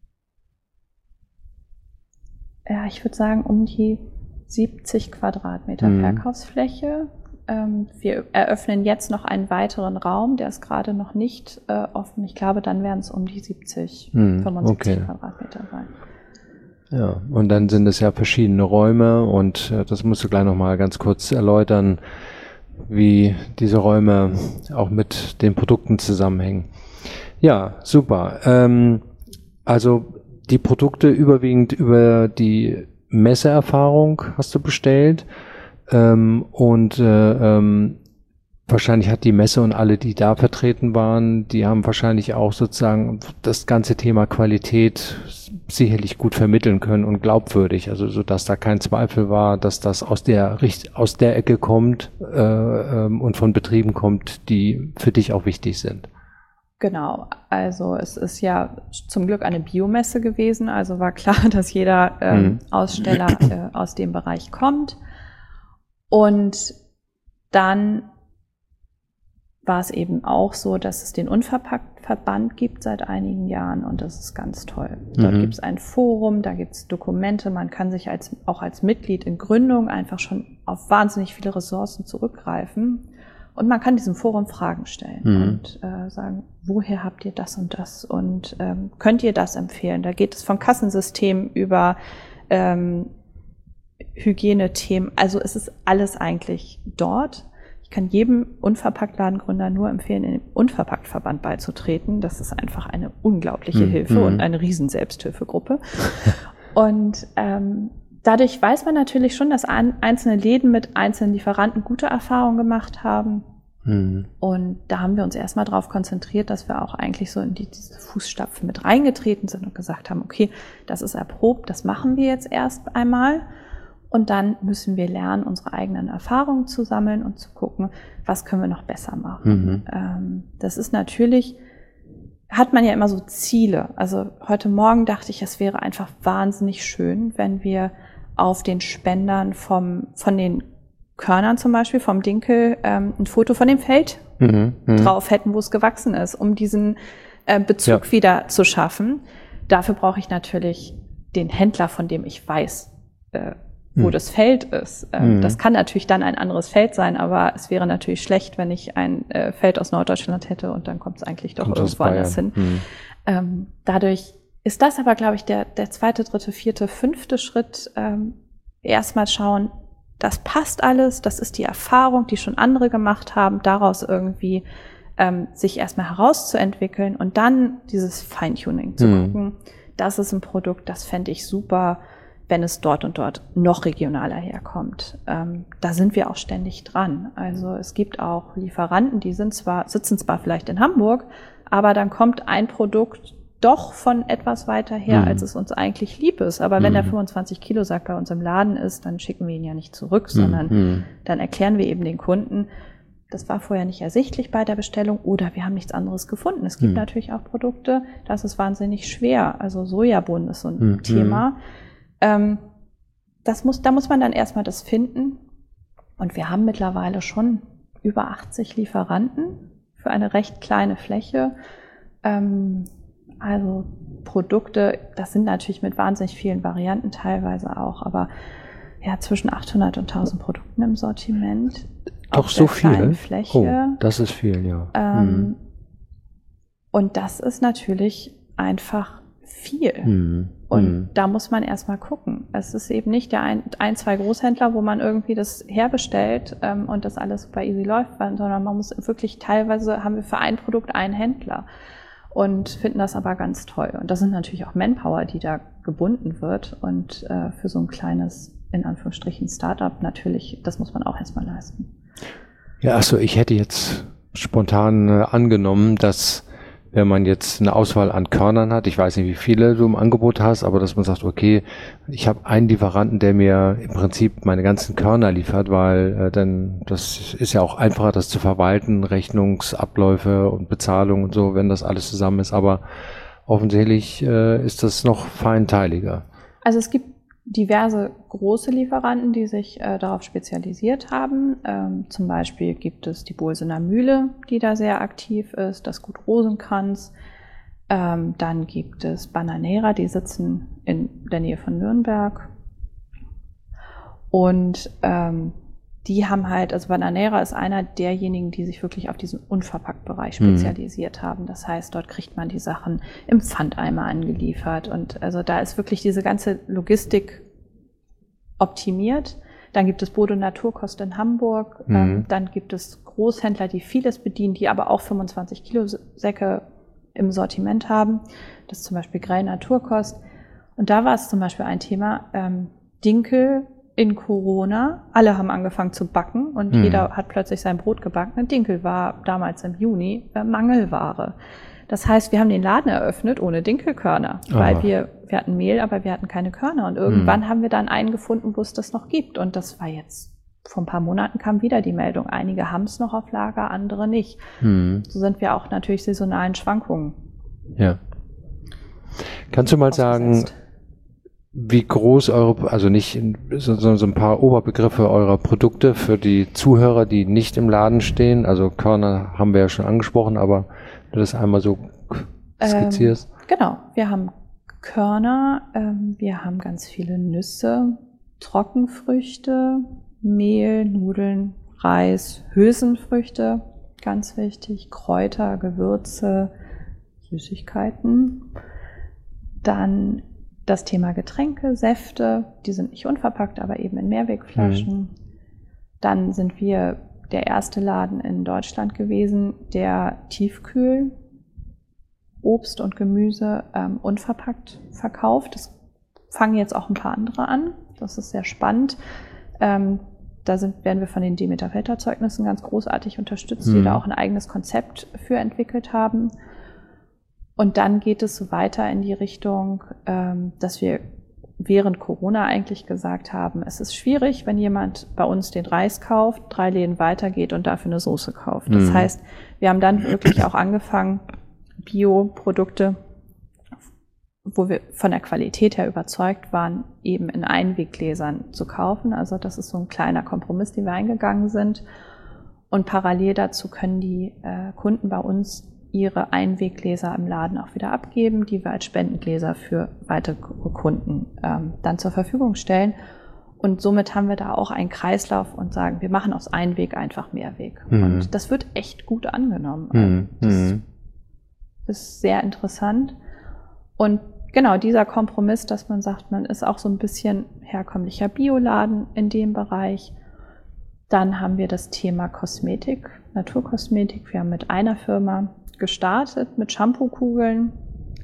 ich würde sagen, um die 70 Quadratmeter Verkaufsfläche. Wir eröffnen jetzt noch einen weiteren Raum, der ist gerade noch nicht offen. Ich glaube, dann werden es um die 75 Quadratmeter sein. Ja, und dann sind es ja verschiedene Räume und das musst du gleich nochmal ganz kurz erläutern, wie diese Räume auch mit den Produkten zusammenhängen. Ja, super. Also die Produkte überwiegend über die Messeerfahrung hast du bestellt und wahrscheinlich hat die Messe und alle, die da vertreten waren, die haben wahrscheinlich auch sozusagen das ganze Thema Qualität sicherlich gut vermitteln können und glaubwürdig, also so dass da kein Zweifel war, dass das aus der Ecke kommt und von Betrieben kommt, die für dich auch wichtig sind. Genau, also es ist ja zum Glück eine Biomesse gewesen, also war klar, dass jeder Aussteller aus dem Bereich kommt. Und dann war es eben auch so, dass es den Unverpackt-Verband gibt seit einigen Jahren und das ist ganz toll. Dort gibt es ein Forum, da gibt es Dokumente, man kann sich auch als Mitglied in Gründung einfach schon auf wahnsinnig viele Ressourcen zurückgreifen und man kann diesem Forum Fragen stellen und sagen, woher habt ihr das und das und könnt ihr das empfehlen? Da geht es vom Kassensystem über Hygienethemen, also es ist alles eigentlich dort. Ich kann jedem Unverpacktladengründer nur empfehlen, in den Unverpackt-Verband beizutreten. Das ist einfach eine unglaubliche Hilfe und eine riesen Selbsthilfegruppe. Und dadurch weiß man natürlich schon, dass einzelne Läden mit einzelnen Lieferanten gute Erfahrungen gemacht haben. Und da haben wir uns erstmal darauf konzentriert, dass wir auch eigentlich so in diese Fußstapfen mit reingetreten sind und gesagt haben, okay, das ist erprobt, das machen wir jetzt erst einmal. Und dann müssen wir lernen, unsere eigenen Erfahrungen zu sammeln und zu gucken, was können wir noch besser machen. Das ist natürlich, hat man ja immer so Ziele. Also heute Morgen dachte ich, es wäre einfach wahnsinnig schön, wenn wir auf den Spendern von den Körnern zum Beispiel, vom Dinkel, ein Foto von dem Feld drauf hätten, wo es gewachsen ist, um diesen Bezug wieder zu schaffen. Dafür brauche ich natürlich den Händler, von dem ich weiß, wo das Feld ist. Das kann natürlich dann ein anderes Feld sein, aber es wäre natürlich schlecht, wenn ich ein Feld aus Norddeutschland hätte und dann kommt es eigentlich doch irgendwo anders hin. Dadurch ist das aber, glaube ich, der 2., 3., 4., 5. Schritt. Erstmal schauen, das passt alles, das ist die Erfahrung, die schon andere gemacht haben, daraus irgendwie sich erstmal herauszuentwickeln und dann dieses Feintuning zu gucken. Das ist ein Produkt, das fände ich super, wenn es dort und dort noch regionaler herkommt. Da sind wir auch ständig dran. Also es gibt auch Lieferanten, die sitzen zwar vielleicht in Hamburg, aber dann kommt ein Produkt doch von etwas weiter her, als es uns eigentlich lieb ist. Aber wenn der 25 Kilo Sack bei uns im Laden ist, dann schicken wir ihn ja nicht zurück, sondern dann erklären wir eben den Kunden, das war vorher nicht ersichtlich bei der Bestellung oder wir haben nichts anderes gefunden. Es gibt natürlich auch Produkte, das ist wahnsinnig schwer. Also Sojabohnen ist so ein Thema. Da muss man dann erstmal das finden. Und wir haben mittlerweile schon über 80 Lieferanten für eine recht kleine Fläche. Also Produkte, das sind natürlich mit wahnsinnig vielen Varianten teilweise auch, aber ja, zwischen 800 und 1000 Produkten im Sortiment. Doch so viel? Fläche. Oh, das ist viel, ja. Und das ist natürlich einfach viel. Und da muss man erstmal gucken. Es ist eben nicht der zwei Großhändler, wo man irgendwie das herbestellt und das alles super easy läuft, sondern man muss wirklich, teilweise haben wir für ein Produkt einen Händler und finden das aber ganz toll. Und das sind natürlich auch Manpower, die da gebunden wird. Und für so ein kleines, in Anführungsstrichen, Startup natürlich, das muss man auch erstmal leisten. Ja, also ich hätte jetzt spontan angenommen, dass wenn man jetzt eine Auswahl an Körnern hat, ich weiß nicht, wie viele du im Angebot hast, aber dass man sagt, okay, ich habe einen Lieferanten, der mir im Prinzip meine ganzen Körner liefert, weil dann das ist ja auch einfacher, das zu verwalten, Rechnungsabläufe und Bezahlung und so, wenn das alles zusammen ist, aber offensichtlich ist das noch feinteiliger. Also es gibt diverse große Lieferanten, die sich darauf spezialisiert haben. Zum Beispiel gibt es die Bolsener Mühle, die da sehr aktiv ist, das Gut Rosenkranz. Dann gibt es Bananera, die sitzen in der Nähe von Nürnberg. Und die haben halt, also Bananera ist einer derjenigen, die sich wirklich auf diesen Unverpackt-Bereich spezialisiert haben. Das heißt, dort kriegt man die Sachen im Pfandeimer angeliefert. Und also da ist wirklich diese ganze Logistik optimiert. Dann gibt es Bodo Naturkost in Hamburg. Dann gibt es Großhändler, die vieles bedienen, die aber auch 25 Kilo Säcke im Sortiment haben. Das ist zum Beispiel Grell Naturkost. Und da war es zum Beispiel ein Thema, Dinkel in Corona, alle haben angefangen zu backen und jeder hat plötzlich sein Brot gebacken. Dinkel war damals im Juni Mangelware. Das heißt, wir haben den Laden eröffnet ohne Dinkelkörner, weil wir hatten Mehl, aber wir hatten keine Körner. Und irgendwann haben wir dann einen gefunden, wo es das noch gibt. Und das war jetzt, vor ein paar Monaten kam wieder die Meldung. Einige haben es noch auf Lager, andere nicht. So sind wir auch natürlich saisonalen Schwankungen. Ja. Kannst du mal sagen, wie groß also nicht so ein paar Oberbegriffe eurer Produkte für die Zuhörer, die nicht im Laden stehen? Also Körner haben wir ja schon angesprochen, aber du das einmal so skizzierst. Genau, wir haben Körner, wir haben ganz viele Nüsse, Trockenfrüchte, Mehl, Nudeln, Reis, Hülsenfrüchte, ganz wichtig, Kräuter, Gewürze, Süßigkeiten. Dann das Thema Getränke, Säfte, die sind nicht unverpackt, aber eben in Mehrwegflaschen. Dann sind wir der erste Laden in Deutschland gewesen, der Tiefkühl, Obst und Gemüse unverpackt verkauft. Das fangen jetzt auch ein paar andere an. Das ist sehr spannend. Da werden wir von den Demeter-Filterzeugnissen ganz großartig unterstützt, die da auch ein eigenes Konzept für entwickelt haben. Und dann geht es so weiter in die Richtung, dass wir während Corona eigentlich gesagt haben, es ist schwierig, wenn jemand bei uns den Reis kauft, 3 Läden weitergeht und dafür eine Soße kauft. Das heißt, wir haben dann wirklich auch angefangen, Bioprodukte, wo wir von der Qualität her überzeugt waren, eben in Einweggläsern zu kaufen. Also das ist so ein kleiner Kompromiss, den wir eingegangen sind. Und parallel dazu können die Kunden bei uns ihre Einweggläser im Laden auch wieder abgeben, die wir als Spendengläser für weitere Kunden dann zur Verfügung stellen. Und somit haben wir da auch einen Kreislauf und sagen, wir machen aus Einweg einfach Mehrweg. Und das wird echt gut angenommen. Das ist sehr interessant. Und genau dieser Kompromiss, dass man sagt, man ist auch so ein bisschen herkömmlicher Bioladen in dem Bereich. Dann haben wir das Thema Kosmetik, Naturkosmetik. Wir haben mit einer Firma gestartet mit Shampoo-Kugeln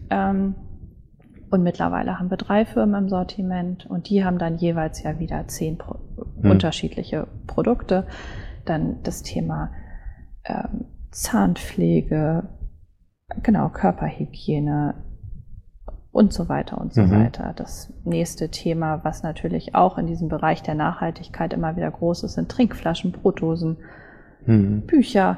und mittlerweile haben wir 3 Firmen im Sortiment und die haben dann jeweils ja wieder 10 unterschiedliche Produkte. Dann das Thema Zahnpflege, genau, Körperhygiene und so weiter und so weiter. Das nächste Thema, was natürlich auch in diesem Bereich der Nachhaltigkeit immer wieder groß ist, sind Trinkflaschen, Brotdosen, Bücher.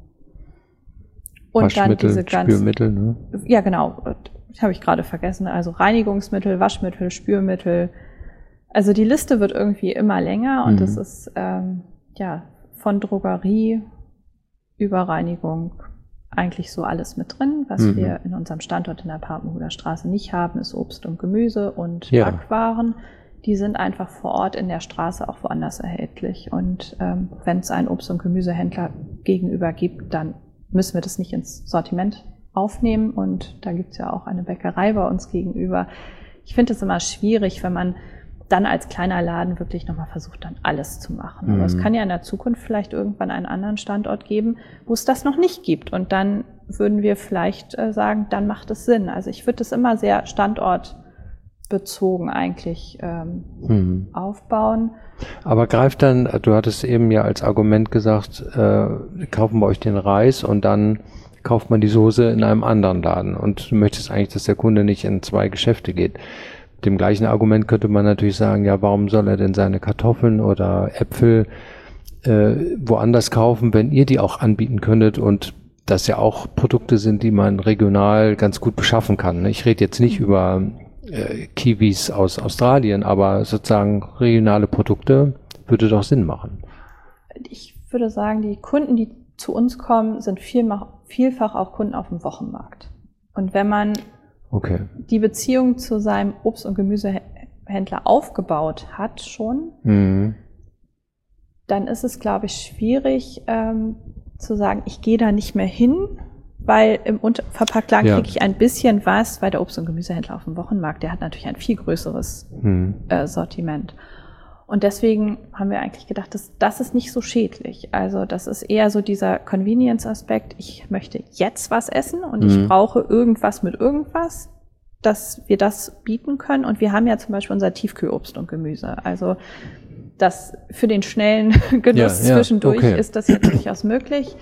Und dann diese ganzen Spülmittel, ne? Ja, genau. Das habe ich gerade vergessen. Also Reinigungsmittel, Waschmittel, Spülmittel. Also die Liste wird irgendwie immer länger und es ist von Drogerie über Reinigung eigentlich so alles mit drin. Was wir in unserem Standort in der Papenhuder Straße nicht haben, ist Obst und Gemüse und Backwaren. Die sind einfach vor Ort in der Straße auch woanders erhältlich. Und wenn es einen Obst- und Gemüsehändler gegenüber gibt, dann müssen wir das nicht ins Sortiment aufnehmen. Und da gibt es ja auch eine Bäckerei bei uns gegenüber, ich finde es immer schwierig, wenn man dann als kleiner Laden wirklich nochmal versucht, dann alles zu machen. Aber es kann ja in der Zukunft vielleicht irgendwann einen anderen Standort geben, wo es das noch nicht gibt. Und dann würden wir vielleicht sagen, dann macht es Sinn. Also ich würde das immer sehr standortbezogen eigentlich aufbauen. Aber greift dann, du hattest eben ja als Argument gesagt, kaufen wir euch den Reis und dann kauft man die Soße in einem anderen Laden. Und du möchtest eigentlich, dass der Kunde nicht in 2 Geschäfte geht. Mit dem gleichen Argument könnte man natürlich sagen, ja, warum soll er denn seine Kartoffeln oder Äpfel woanders kaufen, wenn ihr die auch anbieten könntet und das ja auch Produkte sind, die man regional ganz gut beschaffen kann. Ich rede jetzt nicht über Kiwis aus Australien, aber sozusagen regionale Produkte würde doch Sinn machen. Ich würde sagen, die Kunden, die zu uns kommen, sind vielfach auch Kunden auf dem Wochenmarkt. Und wenn man die Beziehung zu seinem Obst- und Gemüsehändler aufgebaut hat schon, dann ist es, glaube ich, schwierig zu sagen, ich gehe da nicht mehr hin, weil im Verpacktladen kriege ich ein bisschen was, weil der Obst- und Gemüsehändler auf dem Wochenmarkt, der hat natürlich ein viel größeres Sortiment. Und deswegen haben wir eigentlich gedacht, das ist nicht so schädlich. Also das ist eher so dieser Convenience-Aspekt. Ich möchte jetzt was essen und ich brauche irgendwas mit irgendwas, dass wir das bieten können. Und wir haben ja zum Beispiel unser Tiefkühlobst und Gemüse. Also das für den schnellen Genuss zwischendurch ist das jetzt durchaus möglich.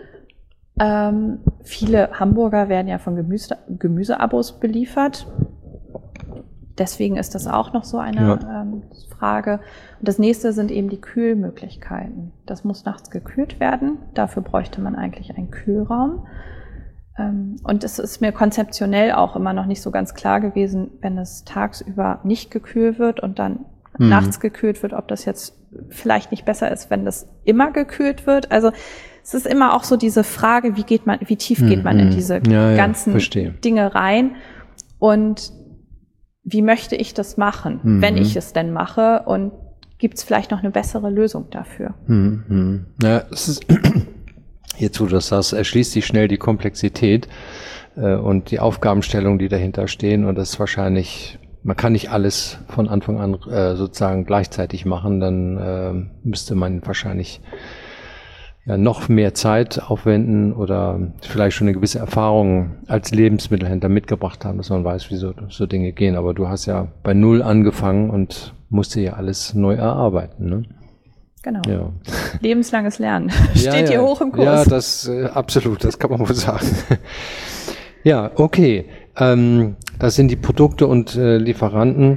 Viele Hamburger werden ja von Gemüseabos beliefert. Deswegen ist das auch noch so eine Frage. Und das nächste sind eben die Kühlmöglichkeiten. Das muss nachts gekühlt werden. Dafür bräuchte man eigentlich einen Kühlraum. Und es ist mir konzeptionell auch immer noch nicht so ganz klar gewesen, wenn es tagsüber nicht gekühlt wird und dann nachts gekühlt wird, ob das jetzt vielleicht nicht besser ist, wenn das immer gekühlt wird. Also es ist immer auch so diese Frage, wie tief geht man in diese ganzen Dinge rein und wie möchte ich das machen, wenn ich es denn mache, und gibt es vielleicht noch eine bessere Lösung dafür? Ja, es ist jetzt, wo du das sagst, erschließt sich schnell die Komplexität und die Aufgabenstellung, die dahinter stehen, und das ist wahrscheinlich, man kann nicht alles von Anfang an sozusagen gleichzeitig machen, dann müsste man wahrscheinlich noch mehr Zeit aufwenden oder vielleicht schon eine gewisse Erfahrung als Lebensmittelhändler mitgebracht haben, dass man weiß, wie so Dinge gehen. Aber du hast ja bei Null angefangen und musste ja alles neu erarbeiten, ne? Genau. Ja. Lebenslanges Lernen steht hier hoch im Kurs. Ja, das absolut, das kann man wohl sagen. Ja, okay. Das sind die Produkte und Lieferanten.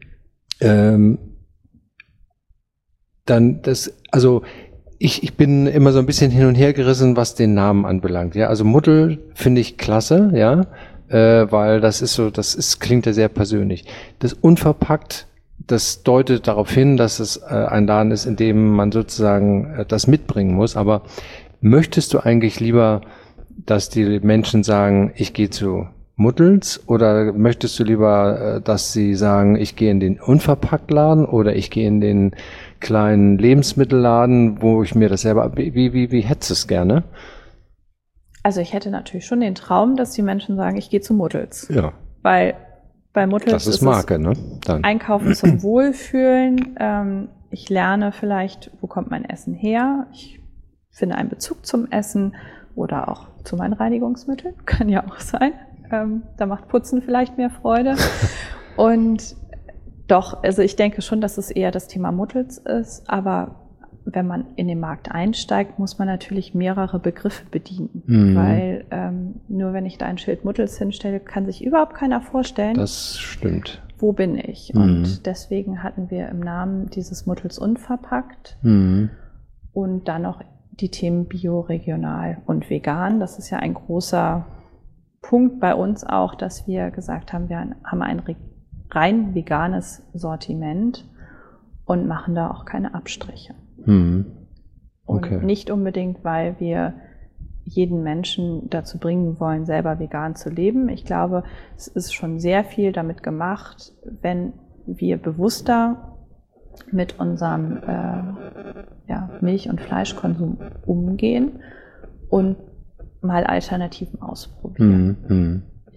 Ich bin immer so ein bisschen hin und her gerissen, was den Namen anbelangt. Ja, also Muttel finde ich klasse, ja, weil klingt ja sehr persönlich. Das unverpackt, das deutet darauf hin, dass es ein Laden ist, in dem man sozusagen das mitbringen muss. Aber möchtest du eigentlich lieber, dass die Menschen sagen, ich gehe zu Muttels, oder möchtest du lieber, dass sie sagen, ich gehe in den Unverpacktladen oder ich gehe in den kleinen Lebensmittelladen, wo ich mir das selber, wie hättest du es gerne? Also ich hätte natürlich schon den Traum, dass die Menschen sagen, ich gehe zu Muttels. Ja. Weil bei Muttels das ist Marke, ne? Dann. Einkaufen zum Wohlfühlen. Ich lerne vielleicht, wo kommt mein Essen her? Ich finde einen Bezug zum Essen oder auch zu meinen Reinigungsmitteln. Kann ja auch sein. Da macht Putzen vielleicht mehr Freude. Und doch, also ich denke schon, dass es eher das Thema Muttels ist, aber wenn man in den Markt einsteigt, muss man natürlich mehrere Begriffe bedienen, weil nur wenn ich da ein Schild Muttels hinstelle, kann sich überhaupt keiner vorstellen. Das stimmt. Wo bin ich? Und deswegen hatten wir im Namen dieses Muttels unverpackt und dann noch die Themen Bio, Regional und Vegan. Das ist ja ein großer Punkt bei uns auch, dass wir gesagt haben, wir haben ein rein veganes Sortiment und machen da auch keine Abstriche. Okay. Und nicht unbedingt, weil wir jeden Menschen dazu bringen wollen, selber vegan zu leben. Ich glaube, es ist schon sehr viel damit gemacht, wenn wir bewusster mit unserem Milch- und Fleischkonsum umgehen und mal Alternativen ausprobieren.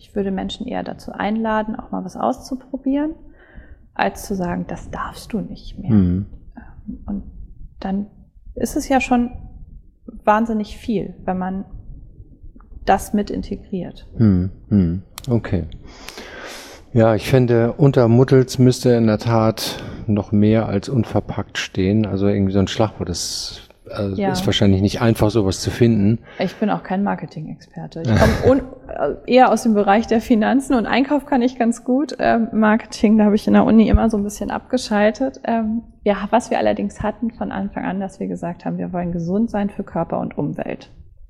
Ich würde Menschen eher dazu einladen, auch mal was auszuprobieren, als zu sagen, das darfst du nicht mehr. Und dann ist es ja schon wahnsinnig viel, wenn man das mit integriert. Okay. Ja, ich finde, unter Muttels müsste in der Tat noch mehr als unverpackt stehen. Also irgendwie so ein Schlagwort, das ist wahrscheinlich nicht einfach, sowas zu finden. Ich bin auch kein Marketing-Experte. Ich komme eher aus dem Bereich der Finanzen und Einkauf kann ich ganz gut. Marketing, da habe ich in der Uni immer so ein bisschen abgeschaltet. Was wir allerdings hatten von Anfang an, dass wir gesagt haben, wir wollen gesund sein für Körper und Umwelt.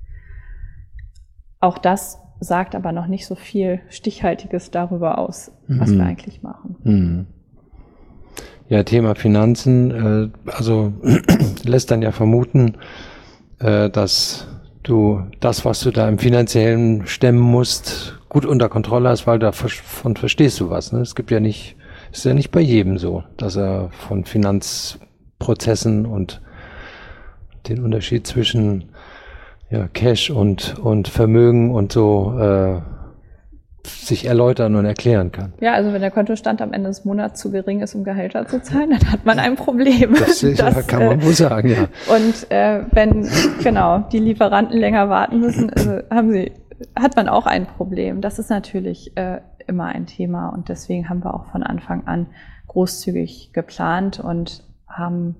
Auch das sagt aber noch nicht so viel Stichhaltiges darüber aus, was wir eigentlich machen. Ja, Thema Finanzen, also lässt dann ja vermuten, dass du das, was du da im Finanziellen stemmen musst, gut unter Kontrolle hast, weil davon verstehst du was. Ne? Es ist ja nicht bei jedem so, dass er von Finanzprozessen und den Unterschied zwischen Cash und Vermögen und so sich erläutern und erklären kann. Ja, also wenn der Kontostand am Ende des Monats zu gering ist, um Gehälter zu zahlen, dann hat man ein Problem. Das kann man wohl sagen, ja. Und wenn die Lieferanten länger warten müssen, hat man auch ein Problem. Das ist natürlich immer ein Thema und deswegen haben wir auch von Anfang an großzügig geplant und haben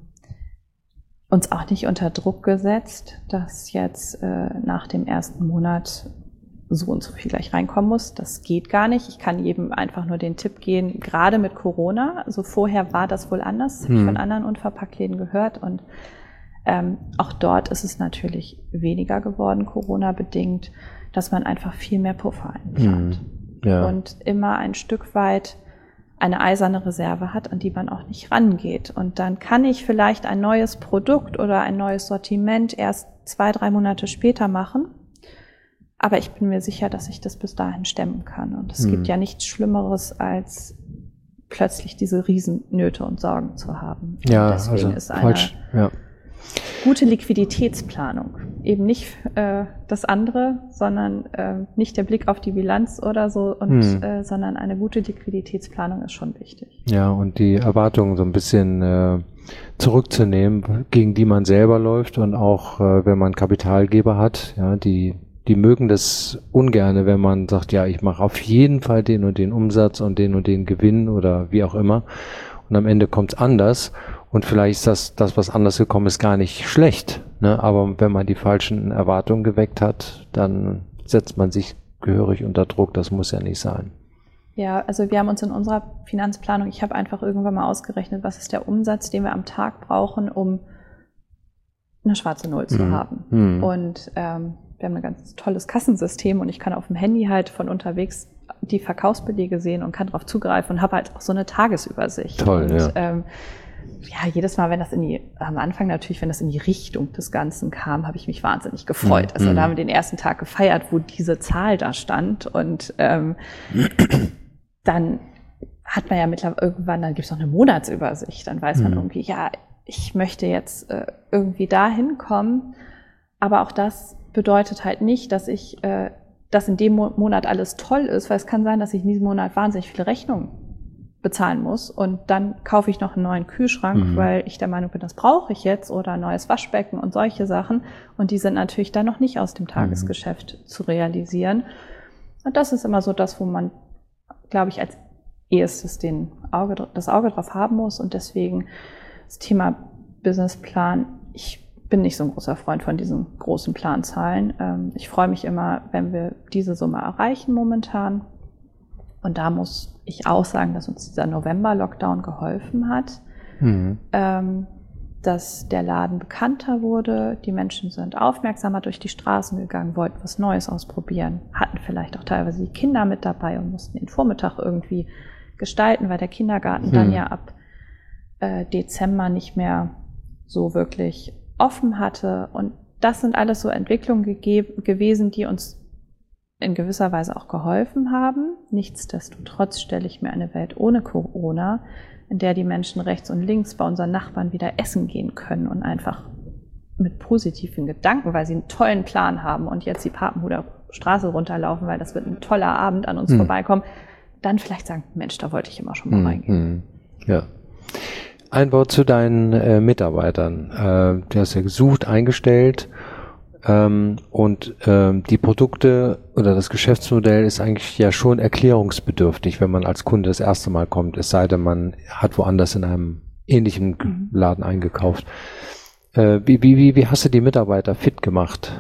uns auch nicht unter Druck gesetzt, dass jetzt nach dem ersten Monat so und so viel gleich reinkommen muss. Das geht gar nicht. Ich kann jedem einfach nur den Tipp geben, gerade mit Corona, also vorher war das wohl anders, das habe ich von anderen Unverpacktläden gehört und auch dort ist es natürlich weniger geworden, Corona-bedingt, dass man einfach viel mehr Puffer einplant und immer ein Stück weit eine eiserne Reserve hat, an die man auch nicht rangeht. Und dann kann ich vielleicht ein neues Produkt oder ein neues Sortiment erst 2-3 Monate später machen. Aber ich bin mir sicher, dass ich das bis dahin stemmen kann. Und es gibt ja nichts Schlimmeres, als plötzlich diese Riesennöte und Sorgen zu haben. Ja, und deswegen also ist eine gute Liquiditätsplanung eben nicht das andere, sondern nicht der Blick auf die Bilanz oder so, sondern eine gute Liquiditätsplanung ist schon wichtig. Ja, und die Erwartungen so ein bisschen zurückzunehmen, gegen die man selber läuft und auch wenn man Kapitalgeber hat, ja, die mögen das ungerne, wenn man sagt, ja, ich mache auf jeden Fall den und den Umsatz und den Gewinn oder wie auch immer. Und am Ende kommt es anders. Und vielleicht ist das, was anders gekommen ist, gar nicht schlecht. Ne? Aber wenn man die falschen Erwartungen geweckt hat, dann setzt man sich gehörig unter Druck. Das muss ja nicht sein. Ja, also wir haben uns in unserer Finanzplanung, ich habe einfach irgendwann mal ausgerechnet, was ist der Umsatz, den wir am Tag brauchen, um eine schwarze Null zu haben. Und wir haben ein ganz tolles Kassensystem und ich kann auf dem Handy halt von unterwegs die Verkaufsbelege sehen und kann darauf zugreifen und habe halt auch so eine Tagesübersicht. Toll, und, jedes Mal, wenn das am Anfang natürlich, wenn das in die Richtung des Ganzen kam, habe ich mich wahnsinnig gefreut. Also da haben wir den ersten Tag gefeiert, wo diese Zahl da stand und dann hat man ja mittlerweile irgendwann, dann gibt es noch eine Monatsübersicht, dann weiß man irgendwie, ich möchte jetzt irgendwie da hinkommen, aber auch das bedeutet halt nicht, dass dass in dem Monat alles toll ist, weil es kann sein, dass ich in diesem Monat wahnsinnig viele Rechnungen bezahlen muss und dann kaufe ich noch einen neuen Kühlschrank, weil ich der Meinung bin, das brauche ich jetzt oder ein neues Waschbecken und solche Sachen und die sind natürlich dann noch nicht aus dem Tagesgeschäft zu realisieren. Und das ist immer so das, wo man, glaube ich, als erstes das Auge drauf haben muss und deswegen das Thema Businessplan, ich bin nicht so ein großer Freund von diesen großen Planzahlen. Ich freue mich immer, wenn wir diese Summe erreichen momentan. Und da muss ich auch sagen, dass uns dieser November-Lockdown geholfen hat, dass der Laden bekannter wurde. Die Menschen sind aufmerksamer durch die Straßen gegangen, wollten was Neues ausprobieren, hatten vielleicht auch teilweise die Kinder mit dabei und mussten den Vormittag irgendwie gestalten, weil der Kindergarten dann ja ab Dezember nicht mehr so wirklich offen hatte. Und das sind alles so Entwicklungen gewesen, die uns in gewisser Weise auch geholfen haben. Nichtsdestotrotz stelle ich mir eine Welt ohne Corona, in der die Menschen rechts und links bei unseren Nachbarn wieder essen gehen können und einfach mit positiven Gedanken, weil sie einen tollen Plan haben und jetzt die Papenhuder Straße runterlaufen, weil das wird ein toller Abend an uns vorbeikommen, dann vielleicht sagen, Mensch, da wollte ich immer schon mal reingehen. Ja. Ein Wort zu deinen Mitarbeitern. Du hast ja gesucht, eingestellt und die Produkte oder das Geschäftsmodell ist eigentlich ja schon erklärungsbedürftig, wenn man als Kunde das erste Mal kommt, es sei denn, man hat woanders in einem ähnlichen Laden eingekauft. Wie hast du die Mitarbeiter fit gemacht?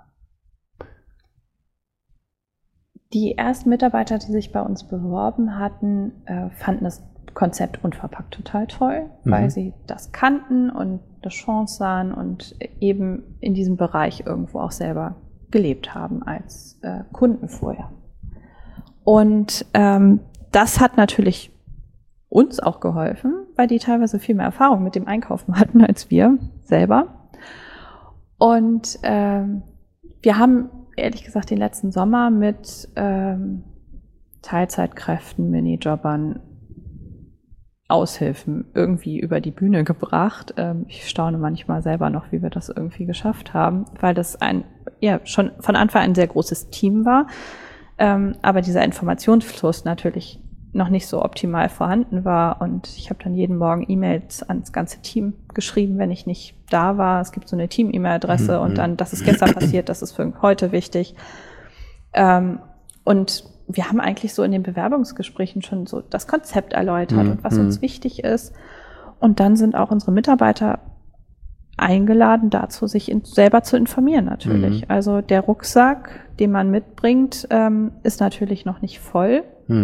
Die ersten Mitarbeiter, die sich bei uns beworben hatten, fanden das Konzept Unverpackt total toll, weil sie das kannten und eine Chance sahen und eben in diesem Bereich irgendwo auch selber gelebt haben als Kunden vorher. Und das hat natürlich uns auch geholfen, weil die teilweise viel mehr Erfahrung mit dem Einkaufen hatten als wir selber. Und wir haben ehrlich gesagt den letzten Sommer mit Teilzeitkräften, Minijobbern, Aushilfen irgendwie über die Bühne gebracht. Ich staune manchmal selber noch, wie wir das irgendwie geschafft haben, weil das schon von Anfang an ein sehr großes Team war, aber dieser Informationsfluss natürlich noch nicht so optimal vorhanden war und ich habe dann jeden Morgen E-Mails ans ganze Team geschrieben, wenn ich nicht da war. Es gibt so eine Team-E-Mail-Adresse und dann, das ist gestern passiert, das ist für heute wichtig. Und wir haben eigentlich so in den Bewerbungsgesprächen schon so das Konzept erläutert und was uns wichtig ist. Und dann sind auch unsere Mitarbeiter eingeladen dazu, sich selber zu informieren natürlich. Also der Rucksack, den man mitbringt, ist natürlich noch nicht voll.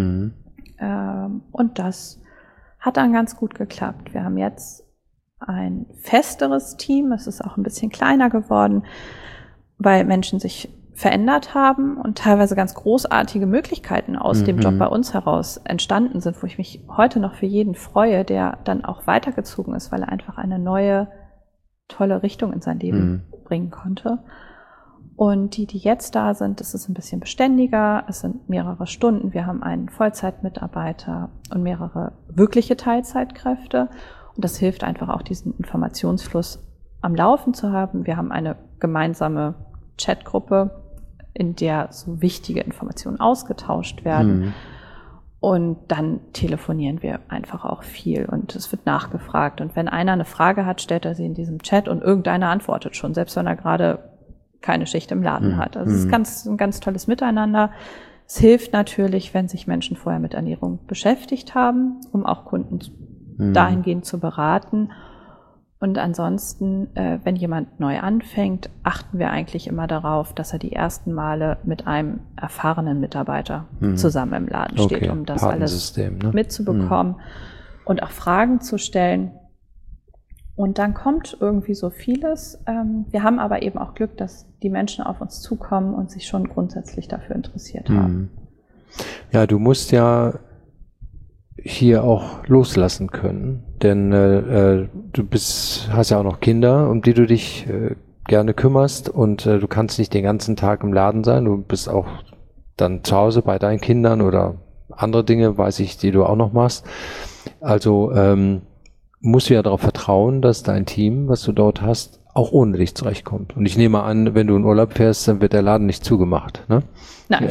Und das hat dann ganz gut geklappt. Wir haben jetzt ein festeres Team. Es ist auch ein bisschen kleiner geworden, weil Menschen sich verändert haben und teilweise ganz großartige Möglichkeiten aus dem Job bei uns heraus entstanden sind, wo ich mich heute noch für jeden freue, der dann auch weitergezogen ist, weil er einfach eine neue, tolle Richtung in sein Leben bringen konnte. Und die jetzt da sind, das ist ein bisschen beständiger, es sind mehrere Stunden, wir haben einen Vollzeitmitarbeiter und mehrere wirkliche Teilzeitkräfte und das hilft einfach auch, diesen Informationsfluss am Laufen zu haben. Wir haben eine gemeinsame Chatgruppe, in der so wichtige Informationen ausgetauscht werden. Und dann telefonieren wir einfach auch viel und es wird nachgefragt. Und wenn einer eine Frage hat, stellt er sie in diesem Chat und irgendeiner antwortet schon, selbst wenn er gerade keine Schicht im Laden hat. Also es ist ein ganz tolles Miteinander. Es hilft natürlich, wenn sich Menschen vorher mit Ernährung beschäftigt haben, um auch Kunden dahingehend zu beraten. Und ansonsten, wenn jemand neu anfängt, achten wir eigentlich immer darauf, dass er die ersten Male mit einem erfahrenen Mitarbeiter zusammen im Laden steht, um das alles mitzubekommen und auch Fragen zu stellen. Und dann kommt irgendwie so vieles. Wir haben aber eben auch Glück, dass die Menschen auf uns zukommen und sich schon grundsätzlich dafür interessiert haben. Ja, du musst ja hier auch loslassen können, denn du hast ja auch noch Kinder, um die du dich gerne kümmerst und du kannst nicht den ganzen Tag im Laden sein, du bist auch dann zu Hause bei deinen Kindern oder andere Dinge, weiß ich, die du auch noch machst. Also musst du ja darauf vertrauen, dass dein Team, was du dort hast, auch ohne dich zurechtkommt. Und ich nehme an, wenn du in Urlaub fährst, dann wird der Laden nicht zugemacht, ne? Nein.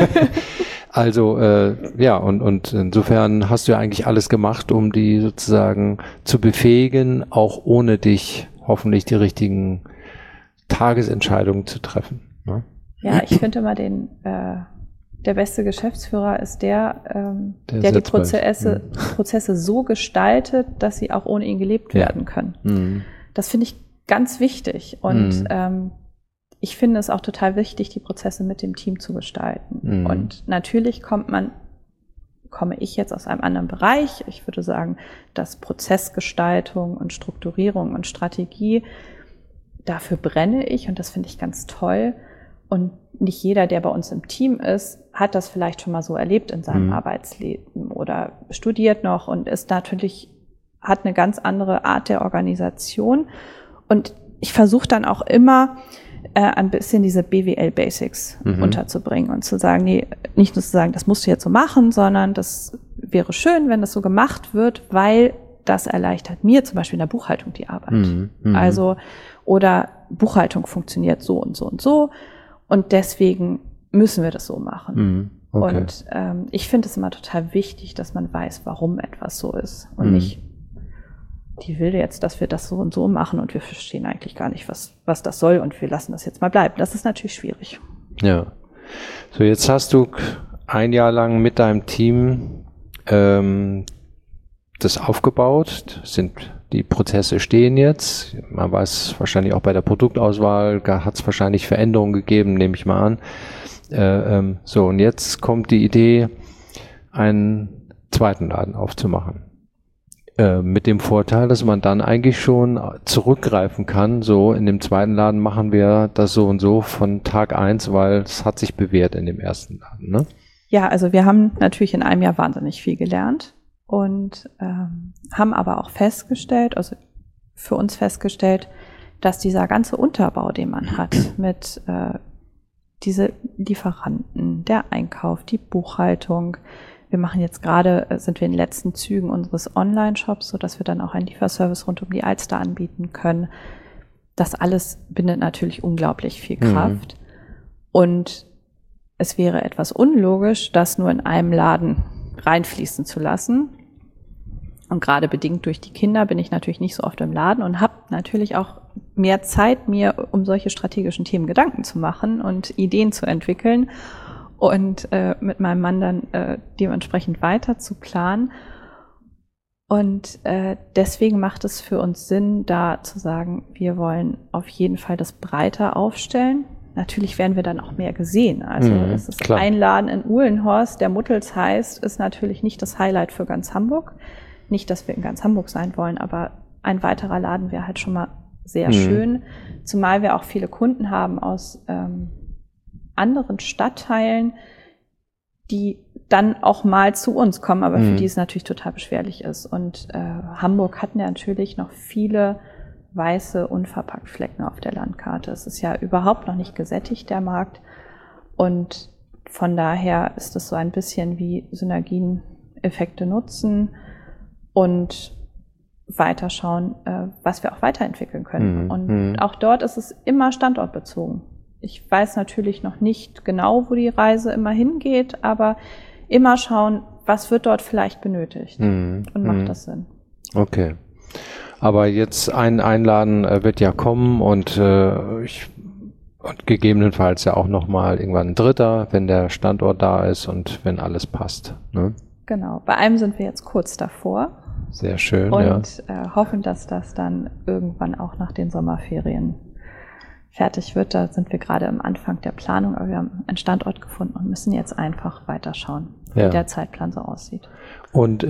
Also ja, und insofern hast du ja eigentlich alles gemacht, um die sozusagen zu befähigen, auch ohne dich hoffentlich die richtigen Tagesentscheidungen zu treffen. Ne? Ja, ich finde immer der beste Geschäftsführer ist der die Prozesse so gestaltet, dass sie auch ohne ihn gelebt werden können. Das finde ich ganz wichtig und ich finde es auch total wichtig, die Prozesse mit dem Team zu gestalten. Und natürlich komme ich jetzt aus einem anderen Bereich. Ich würde sagen, dass Prozessgestaltung und Strukturierung und Strategie, dafür brenne ich und das finde ich ganz toll. Und nicht jeder, der bei uns im Team ist, hat das vielleicht schon mal so erlebt in seinem Arbeitsleben oder studiert noch und hat eine ganz andere Art der Organisation. Und ich versuche dann auch immer, ein bisschen diese BWL-Basics unterzubringen und zu sagen, nee, nicht nur zu sagen, das musst du jetzt so machen, sondern das wäre schön, wenn das so gemacht wird, weil das erleichtert mir zum Beispiel in der Buchhaltung die Arbeit. Also, oder Buchhaltung funktioniert so und so und so und deswegen müssen wir das so machen. Okay. Und ich finde es immer total wichtig, dass man weiß, warum etwas so ist und nicht, die will jetzt, dass wir das so und so machen und wir verstehen eigentlich gar nicht, was das soll und wir lassen das jetzt mal bleiben. Das ist natürlich schwierig. Ja. So, jetzt hast du ein Jahr lang mit deinem Team das aufgebaut. Die Prozesse stehen jetzt. Man weiß wahrscheinlich auch bei der Produktauswahl, hat es wahrscheinlich Veränderungen gegeben, nehme ich mal an. So, und jetzt kommt die Idee, einen zweiten Laden aufzumachen. Mit dem Vorteil, dass man dann eigentlich schon zurückgreifen kann, so in dem zweiten Laden machen wir das so und so von Tag 1, weil es hat sich bewährt in dem ersten Laden, ne? Ja, also wir haben natürlich in einem Jahr wahnsinnig viel gelernt und haben aber auch festgestellt, also für uns festgestellt, dass dieser ganze Unterbau, den man hat mit diese Lieferanten, der Einkauf, die Buchhaltung. Wir machen jetzt gerade, sind wir in den letzten Zügen unseres Online-Shops, sodass wir dann auch einen Lieferservice rund um die Alster anbieten können. Das alles bindet natürlich unglaublich viel Kraft. Und es wäre etwas unlogisch, das nur in einem Laden reinfließen zu lassen. Und gerade bedingt durch die Kinder bin ich natürlich nicht so oft im Laden und habe natürlich auch mehr Zeit, mir um solche strategischen Themen Gedanken zu machen und Ideen zu entwickeln und mit meinem Mann dann dementsprechend weiter zu planen. Und deswegen macht es für uns Sinn, da zu sagen, wir wollen auf jeden Fall das breiter aufstellen. Natürlich werden wir dann auch mehr gesehen. Also es ist klar. ein Laden in Uhlenhorst, der Muttels heißt, ist natürlich nicht das Highlight für ganz Hamburg. Nicht, dass wir in ganz Hamburg sein wollen, aber ein weiterer Laden wäre halt schon mal sehr schön. Zumal wir auch viele Kunden haben aus anderen Stadtteilen, die dann auch mal zu uns kommen, aber für die es natürlich total beschwerlich ist. Und Hamburg hat ja natürlich noch viele weiße Unverpackt-Flecken auf der Landkarte. Es ist ja überhaupt noch nicht gesättigt, der Markt. Und von daher ist es so ein bisschen wie Synergieneffekte nutzen und weiterschauen, was wir auch weiterentwickeln können. Und auch dort ist es immer standortbezogen. Ich weiß natürlich noch nicht genau, wo die Reise immer hingeht, aber immer schauen, was wird dort vielleicht benötigt und macht das Sinn. Okay. Aber jetzt ein Einladen wird ja kommen und gegebenenfalls ja auch nochmal irgendwann ein dritter, wenn der Standort da ist und wenn alles passt. Ne? Genau. Bei einem sind wir jetzt kurz davor. Sehr schön, und hoffen, dass das dann irgendwann auch nach den Sommerferien fertig wird. Da sind wir gerade am Anfang der Planung, aber wir haben einen Standort gefunden und müssen jetzt einfach weiterschauen, wie der Zeitplan so aussieht. Und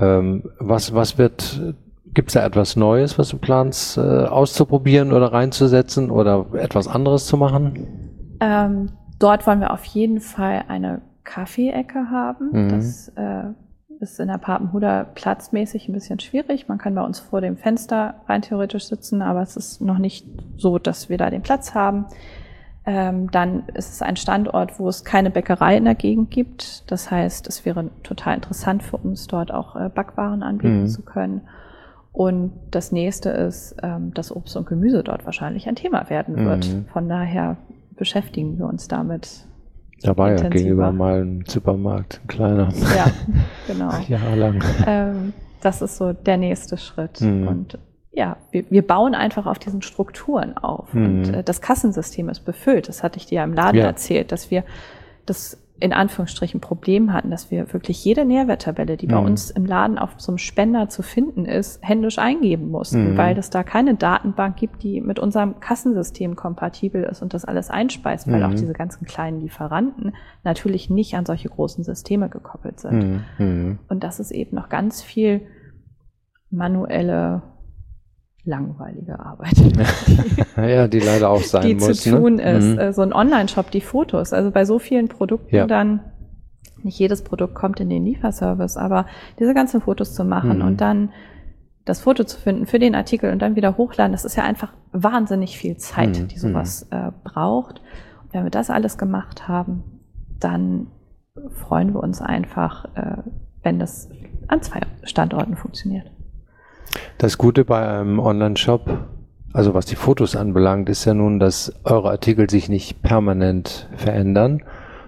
gibt's da etwas Neues, was du planst auszuprobieren oder reinzusetzen oder etwas anderes zu machen? Dort wollen wir auf jeden Fall eine Kaffeeecke haben. Das ist in der Papenhuder platzmäßig ein bisschen schwierig. Man kann bei uns vor dem Fenster rein theoretisch sitzen, aber es ist noch nicht so, dass wir da den Platz haben. Dann ist es ein Standort, wo es keine Bäckerei in der Gegend gibt. Das heißt, es wäre total interessant für uns, dort auch Backwaren anbieten zu können. Und das nächste ist, dass Obst und Gemüse dort wahrscheinlich ein Thema werden wird. Von daher beschäftigen wir uns damit. Da war ja gegenüber mal ein Supermarkt, ein kleiner. Ja, genau. Jahrelang. Das ist so der nächste Schritt. Und ja, wir bauen einfach auf diesen Strukturen auf. Und das Kassensystem ist befüllt. Das hatte ich dir ja im Laden erzählt, dass wir das in Anführungsstrichen Problem hatten, dass wir wirklich jede Nährwerttabelle, die bei uns im Laden auf so einem Spender zu finden ist, händisch eingeben mussten, weil es da keine Datenbank gibt, die mit unserem Kassensystem kompatibel ist und das alles einspeist, weil auch diese ganzen kleinen Lieferanten natürlich nicht an solche großen Systeme gekoppelt sind. Und das ist eben noch ganz viel manuelle, langweilige Arbeit. Die leider auch sein die muss. zu tun ist. So ein Online-Shop, die Fotos, also bei so vielen Produkten dann, nicht jedes Produkt kommt in den Lieferservice, aber diese ganzen Fotos zu machen und dann das Foto zu finden für den Artikel und dann wieder hochladen, das ist ja einfach wahnsinnig viel Zeit, die sowas braucht. Und wenn wir das alles gemacht haben, dann freuen wir uns einfach, wenn das an 2 Standorten funktioniert. Das Gute bei einem Online-Shop, also was die Fotos anbelangt, ist ja nun, dass eure Artikel sich nicht permanent verändern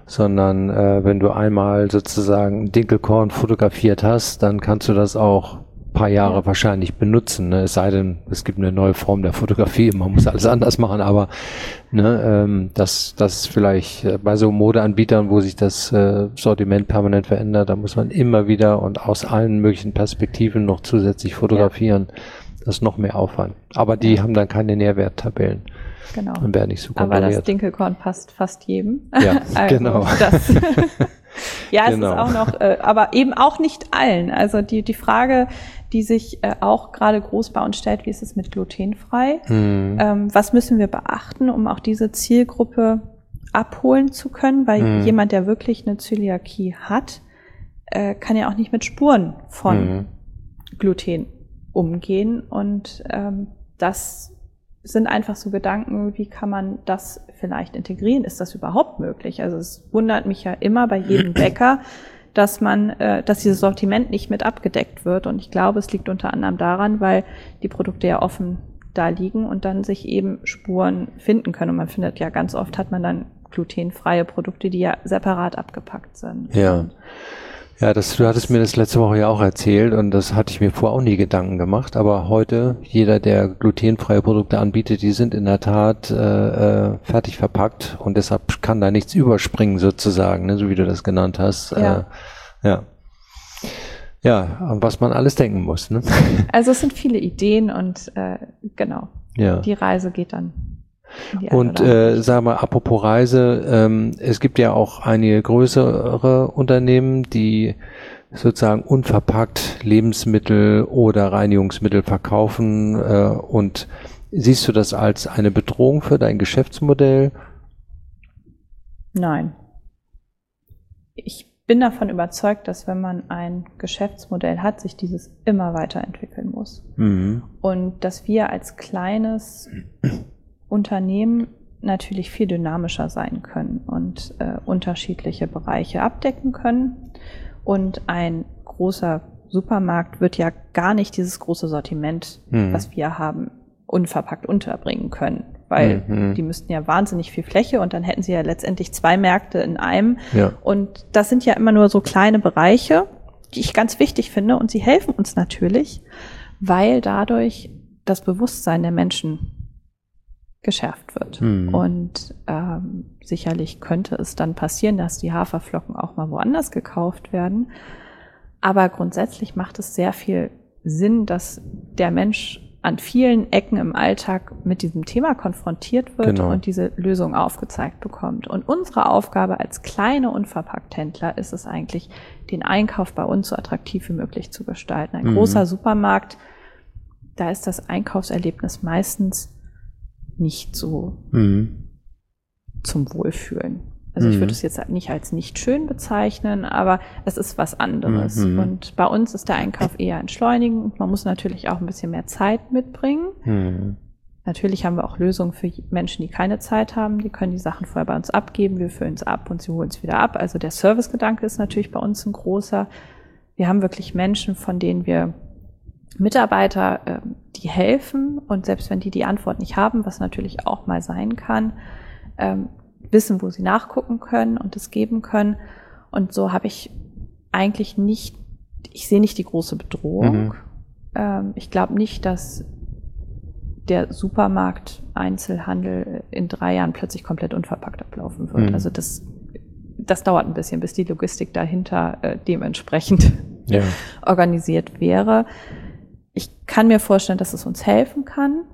sondern wenn du einmal sozusagen Dinkelkorn fotografiert hast, dann kannst du das auch ein paar Jahre wahrscheinlich benutzen. Ne? Es sei denn, es gibt eine neue Form der Fotografie, man muss alles anders machen, aber ne, das ist vielleicht bei so Modeanbietern, wo sich das Sortiment permanent verändert, da muss man immer wieder und aus allen möglichen Perspektiven noch zusätzlich fotografieren. Das ist noch mehr Aufwand. Aber die haben dann keine Nährwerttabellen. Genau. Und werden nicht so kontrolliert. Aber das Dinkelkorn passt fast jedem. Ja, also genau. Ja, es Genau. ist auch noch, aber eben auch nicht allen. Also die Frage, die sich auch gerade groß bei uns stellt, wie ist es mit glutenfrei? Was müssen wir beachten, um auch diese Zielgruppe abholen zu können? Weil jemand, der wirklich eine Zöliakie hat, kann ja auch nicht mit Spuren von Gluten umgehen. Und das sind einfach so Gedanken, wie kann man das vielleicht integrieren? Ist das überhaupt möglich? Also es wundert mich ja immer bei jedem Bäcker, dass dieses Sortiment nicht mit abgedeckt wird. Und ich glaube, es liegt unter anderem daran, weil die Produkte ja offen da liegen und dann sich eben Spuren finden können. Und man findet ja ganz oft, hat man dann glutenfreie Produkte, die ja separat abgepackt sind. Ja. Ja, du hattest mir das letzte Woche ja auch erzählt und das hatte ich mir vorher auch nie Gedanken gemacht, aber heute, jeder, der glutenfreie Produkte anbietet, die sind in der Tat fertig verpackt und deshalb kann da nichts überspringen sozusagen, ne, so wie du das genannt hast. Ja, an was man alles denken muss. Ne? Also es sind viele Ideen und genau, die Reise geht dann. Und sag mal, apropos Reise, es gibt ja auch einige größere Unternehmen, die sozusagen unverpackt Lebensmittel oder Reinigungsmittel verkaufen. Und siehst du das als eine Bedrohung für dein Geschäftsmodell? Nein. Ich bin davon überzeugt, dass wenn man ein Geschäftsmodell hat, sich dieses immer weiterentwickeln muss. Und dass wir als kleines Unternehmen natürlich viel dynamischer sein können und unterschiedliche Bereiche abdecken können. Und ein großer Supermarkt wird ja gar nicht dieses große Sortiment, was wir haben, unverpackt unterbringen können. Weil die müssten ja wahnsinnig viel Fläche und dann hätten sie ja letztendlich 2 Märkte in einem. Ja. Und das sind ja immer nur so kleine Bereiche, die ich ganz wichtig finde. Und sie helfen uns natürlich, weil dadurch das Bewusstsein der Menschen geschärft wird. Und sicherlich könnte es dann passieren, dass die Haferflocken auch mal woanders gekauft werden. Aber grundsätzlich macht es sehr viel Sinn, dass der Mensch an vielen Ecken im Alltag mit diesem Thema konfrontiert wird und diese Lösung aufgezeigt bekommt. Und unsere Aufgabe als kleine Unverpackt-Händler ist es eigentlich, den Einkauf bei uns so attraktiv wie möglich zu gestalten. Ein großer Supermarkt, da ist das Einkaufserlebnis meistens nicht so zum Wohlfühlen. Also ich würde es jetzt nicht als nicht schön bezeichnen, aber es ist was anderes. Und bei uns ist der Einkauf eher entschleunigend. Man muss natürlich auch ein bisschen mehr Zeit mitbringen. Natürlich haben wir auch Lösungen für Menschen, die keine Zeit haben. Die können die Sachen vorher bei uns abgeben. Wir füllen es ab und sie holen es wieder ab. Also der Servicegedanke ist natürlich bei uns ein großer. Wir haben wirklich Menschen, von denen wir Mitarbeiter, die helfen und selbst wenn die Antwort nicht haben, was natürlich auch mal sein kann, wissen, wo sie nachgucken können und es geben können. Und so habe ich eigentlich ich sehe nicht die große Bedrohung. Ich glaube nicht, dass der Supermarkt Einzelhandel in 3 Jahren plötzlich komplett unverpackt ablaufen wird. Also das dauert ein bisschen, bis die Logistik dahinter dementsprechend organisiert wäre. Ich kann mir vorstellen, dass es uns helfen kann.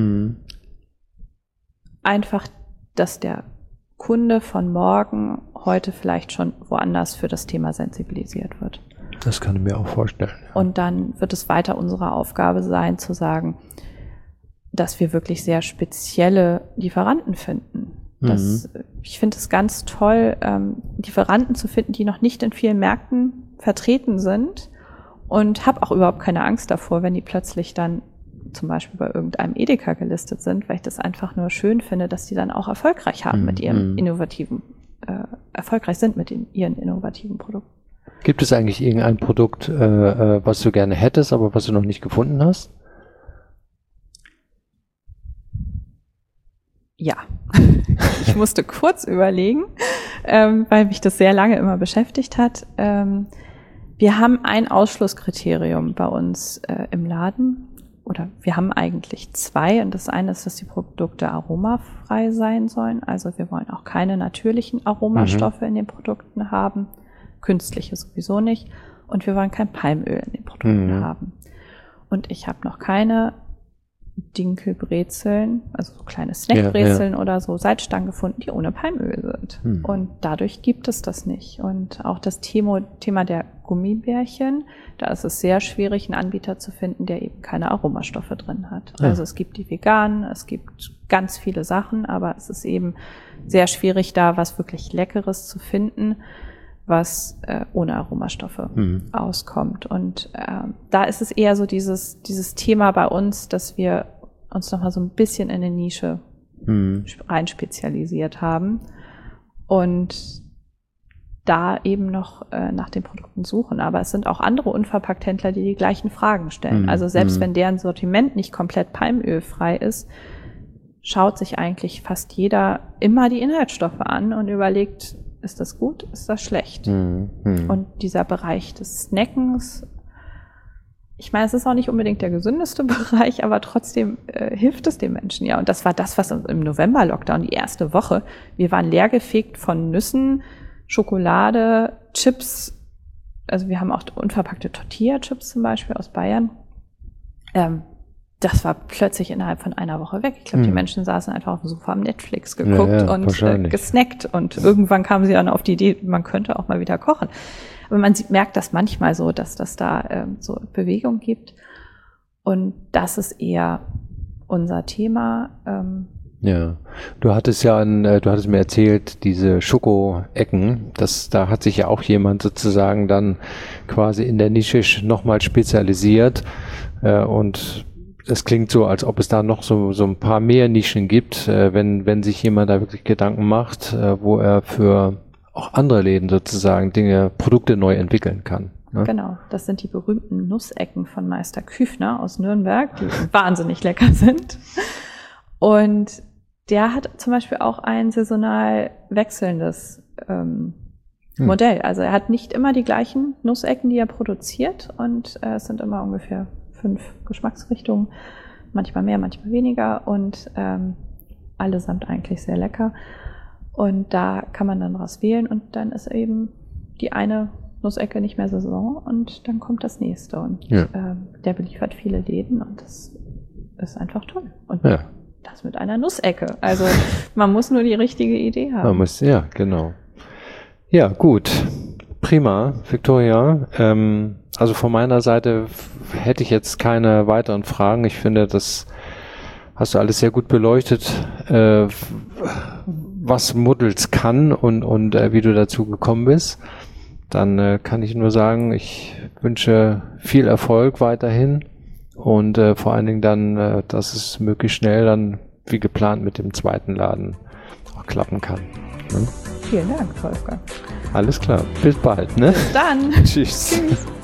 Einfach, dass der Kunde von morgen heute vielleicht schon woanders für das Thema sensibilisiert wird. Das kann ich mir auch vorstellen. Ja. Und dann wird es weiter unsere Aufgabe sein, zu sagen, dass wir wirklich sehr spezielle Lieferanten finden. Ich finde es ganz toll, Lieferanten zu finden, die noch nicht in vielen Märkten vertreten sind. Und habe auch überhaupt keine Angst davor, wenn die plötzlich dann zum Beispiel bei irgendeinem Edeka gelistet sind, weil ich das einfach nur schön finde, dass die dann auch erfolgreich haben mit ihrem erfolgreich sind mit ihren innovativen Produkten. Gibt es eigentlich irgendein Produkt, was du gerne hättest, aber was du noch nicht gefunden hast? Ja. Ich musste kurz überlegen, weil mich das sehr lange immer beschäftigt hat. Wir haben ein Ausschlusskriterium bei uns im Laden. Oder wir haben eigentlich zwei. Und das eine ist, dass die Produkte aromafrei sein sollen. Also wir wollen auch keine natürlichen Aromastoffe in den Produkten haben. Künstliche sowieso nicht. Und wir wollen kein Palmöl in den Produkten haben. Und ich habe noch keine Dinkelbrezeln, also so kleine Snackbrezeln oder so Salzstangen gefunden, die ohne Palmöl sind. Und dadurch gibt es das nicht. Und auch das Thema der Gummibärchen, da ist es sehr schwierig, einen Anbieter zu finden, der eben keine Aromastoffe drin hat. Ja. Also es gibt die veganen, es gibt ganz viele Sachen, aber es ist eben sehr schwierig, da was wirklich Leckeres zu finden, was ohne Aromastoffe auskommt. Und da ist es eher so dieses Thema bei uns, dass wir uns nochmal so ein bisschen in eine Nische rein spezialisiert haben und da eben noch nach den Produkten suchen. Aber es sind auch andere Unverpackthändler, die gleichen Fragen stellen. Also selbst wenn deren Sortiment nicht komplett palmölfrei ist, schaut sich eigentlich fast jeder immer die Inhaltsstoffe an und überlegt, ist das gut, ist das schlecht? Und dieser Bereich des Snackens, ich meine, es ist auch nicht unbedingt der gesündeste Bereich, aber trotzdem hilft es den Menschen ja. Und das war das, was im November-Lockdown, die erste Woche, wir waren leergefegt von Nüssen, Schokolade, Chips, also wir haben auch unverpackte Tortilla-Chips zum Beispiel aus Bayern. Das war plötzlich innerhalb von einer Woche weg. Ich glaube, die Menschen saßen einfach auf dem Sofa, haben Netflix geguckt und gesnackt. Und irgendwann kamen sie dann auf die Idee, man könnte auch mal wieder kochen. Aber man merkt das manchmal so, dass das da so Bewegung gibt. Und das ist eher unser Thema. Ja, du hattest mir erzählt, diese Schoko-Ecken, da hat sich ja auch jemand sozusagen dann quasi in der Nische nochmal spezialisiert und es klingt so, als ob es da noch so ein paar mehr Nischen gibt, wenn sich jemand da wirklich Gedanken macht, wo er für auch andere Läden sozusagen Produkte neu entwickeln kann. Ne? Genau, das sind die berühmten Nussecken von Meister Küfner aus Nürnberg, die wahnsinnig lecker sind. Und der hat zum Beispiel auch ein saisonal wechselndes Modell. Also er hat nicht immer die gleichen Nussecken, die er produziert und es sind immer ungefähr 5 Geschmacksrichtungen, manchmal mehr, manchmal weniger und allesamt eigentlich sehr lecker. Und da kann man dann was wählen und dann ist eben die eine Nussecke nicht mehr Saison und dann kommt das nächste. Und der beliefert viele Läden und das ist einfach toll. Und das mit einer Nussecke. Also man muss nur die richtige Idee haben. Genau. Ja, gut. Prima, Viktoria. Also von meiner Seite hätte ich jetzt keine weiteren Fragen. Ich finde, das hast du alles sehr gut beleuchtet, was Muddels kann und wie du dazu gekommen bist. Dann kann ich nur sagen, ich wünsche viel Erfolg weiterhin und vor allen Dingen dann, dass es möglichst schnell dann wie geplant mit dem zweiten Laden auch klappen kann. Ne? Vielen Dank, Wolfgang. Alles klar. Bis bald, ne? Bis dann. Tschüss. Tschüss.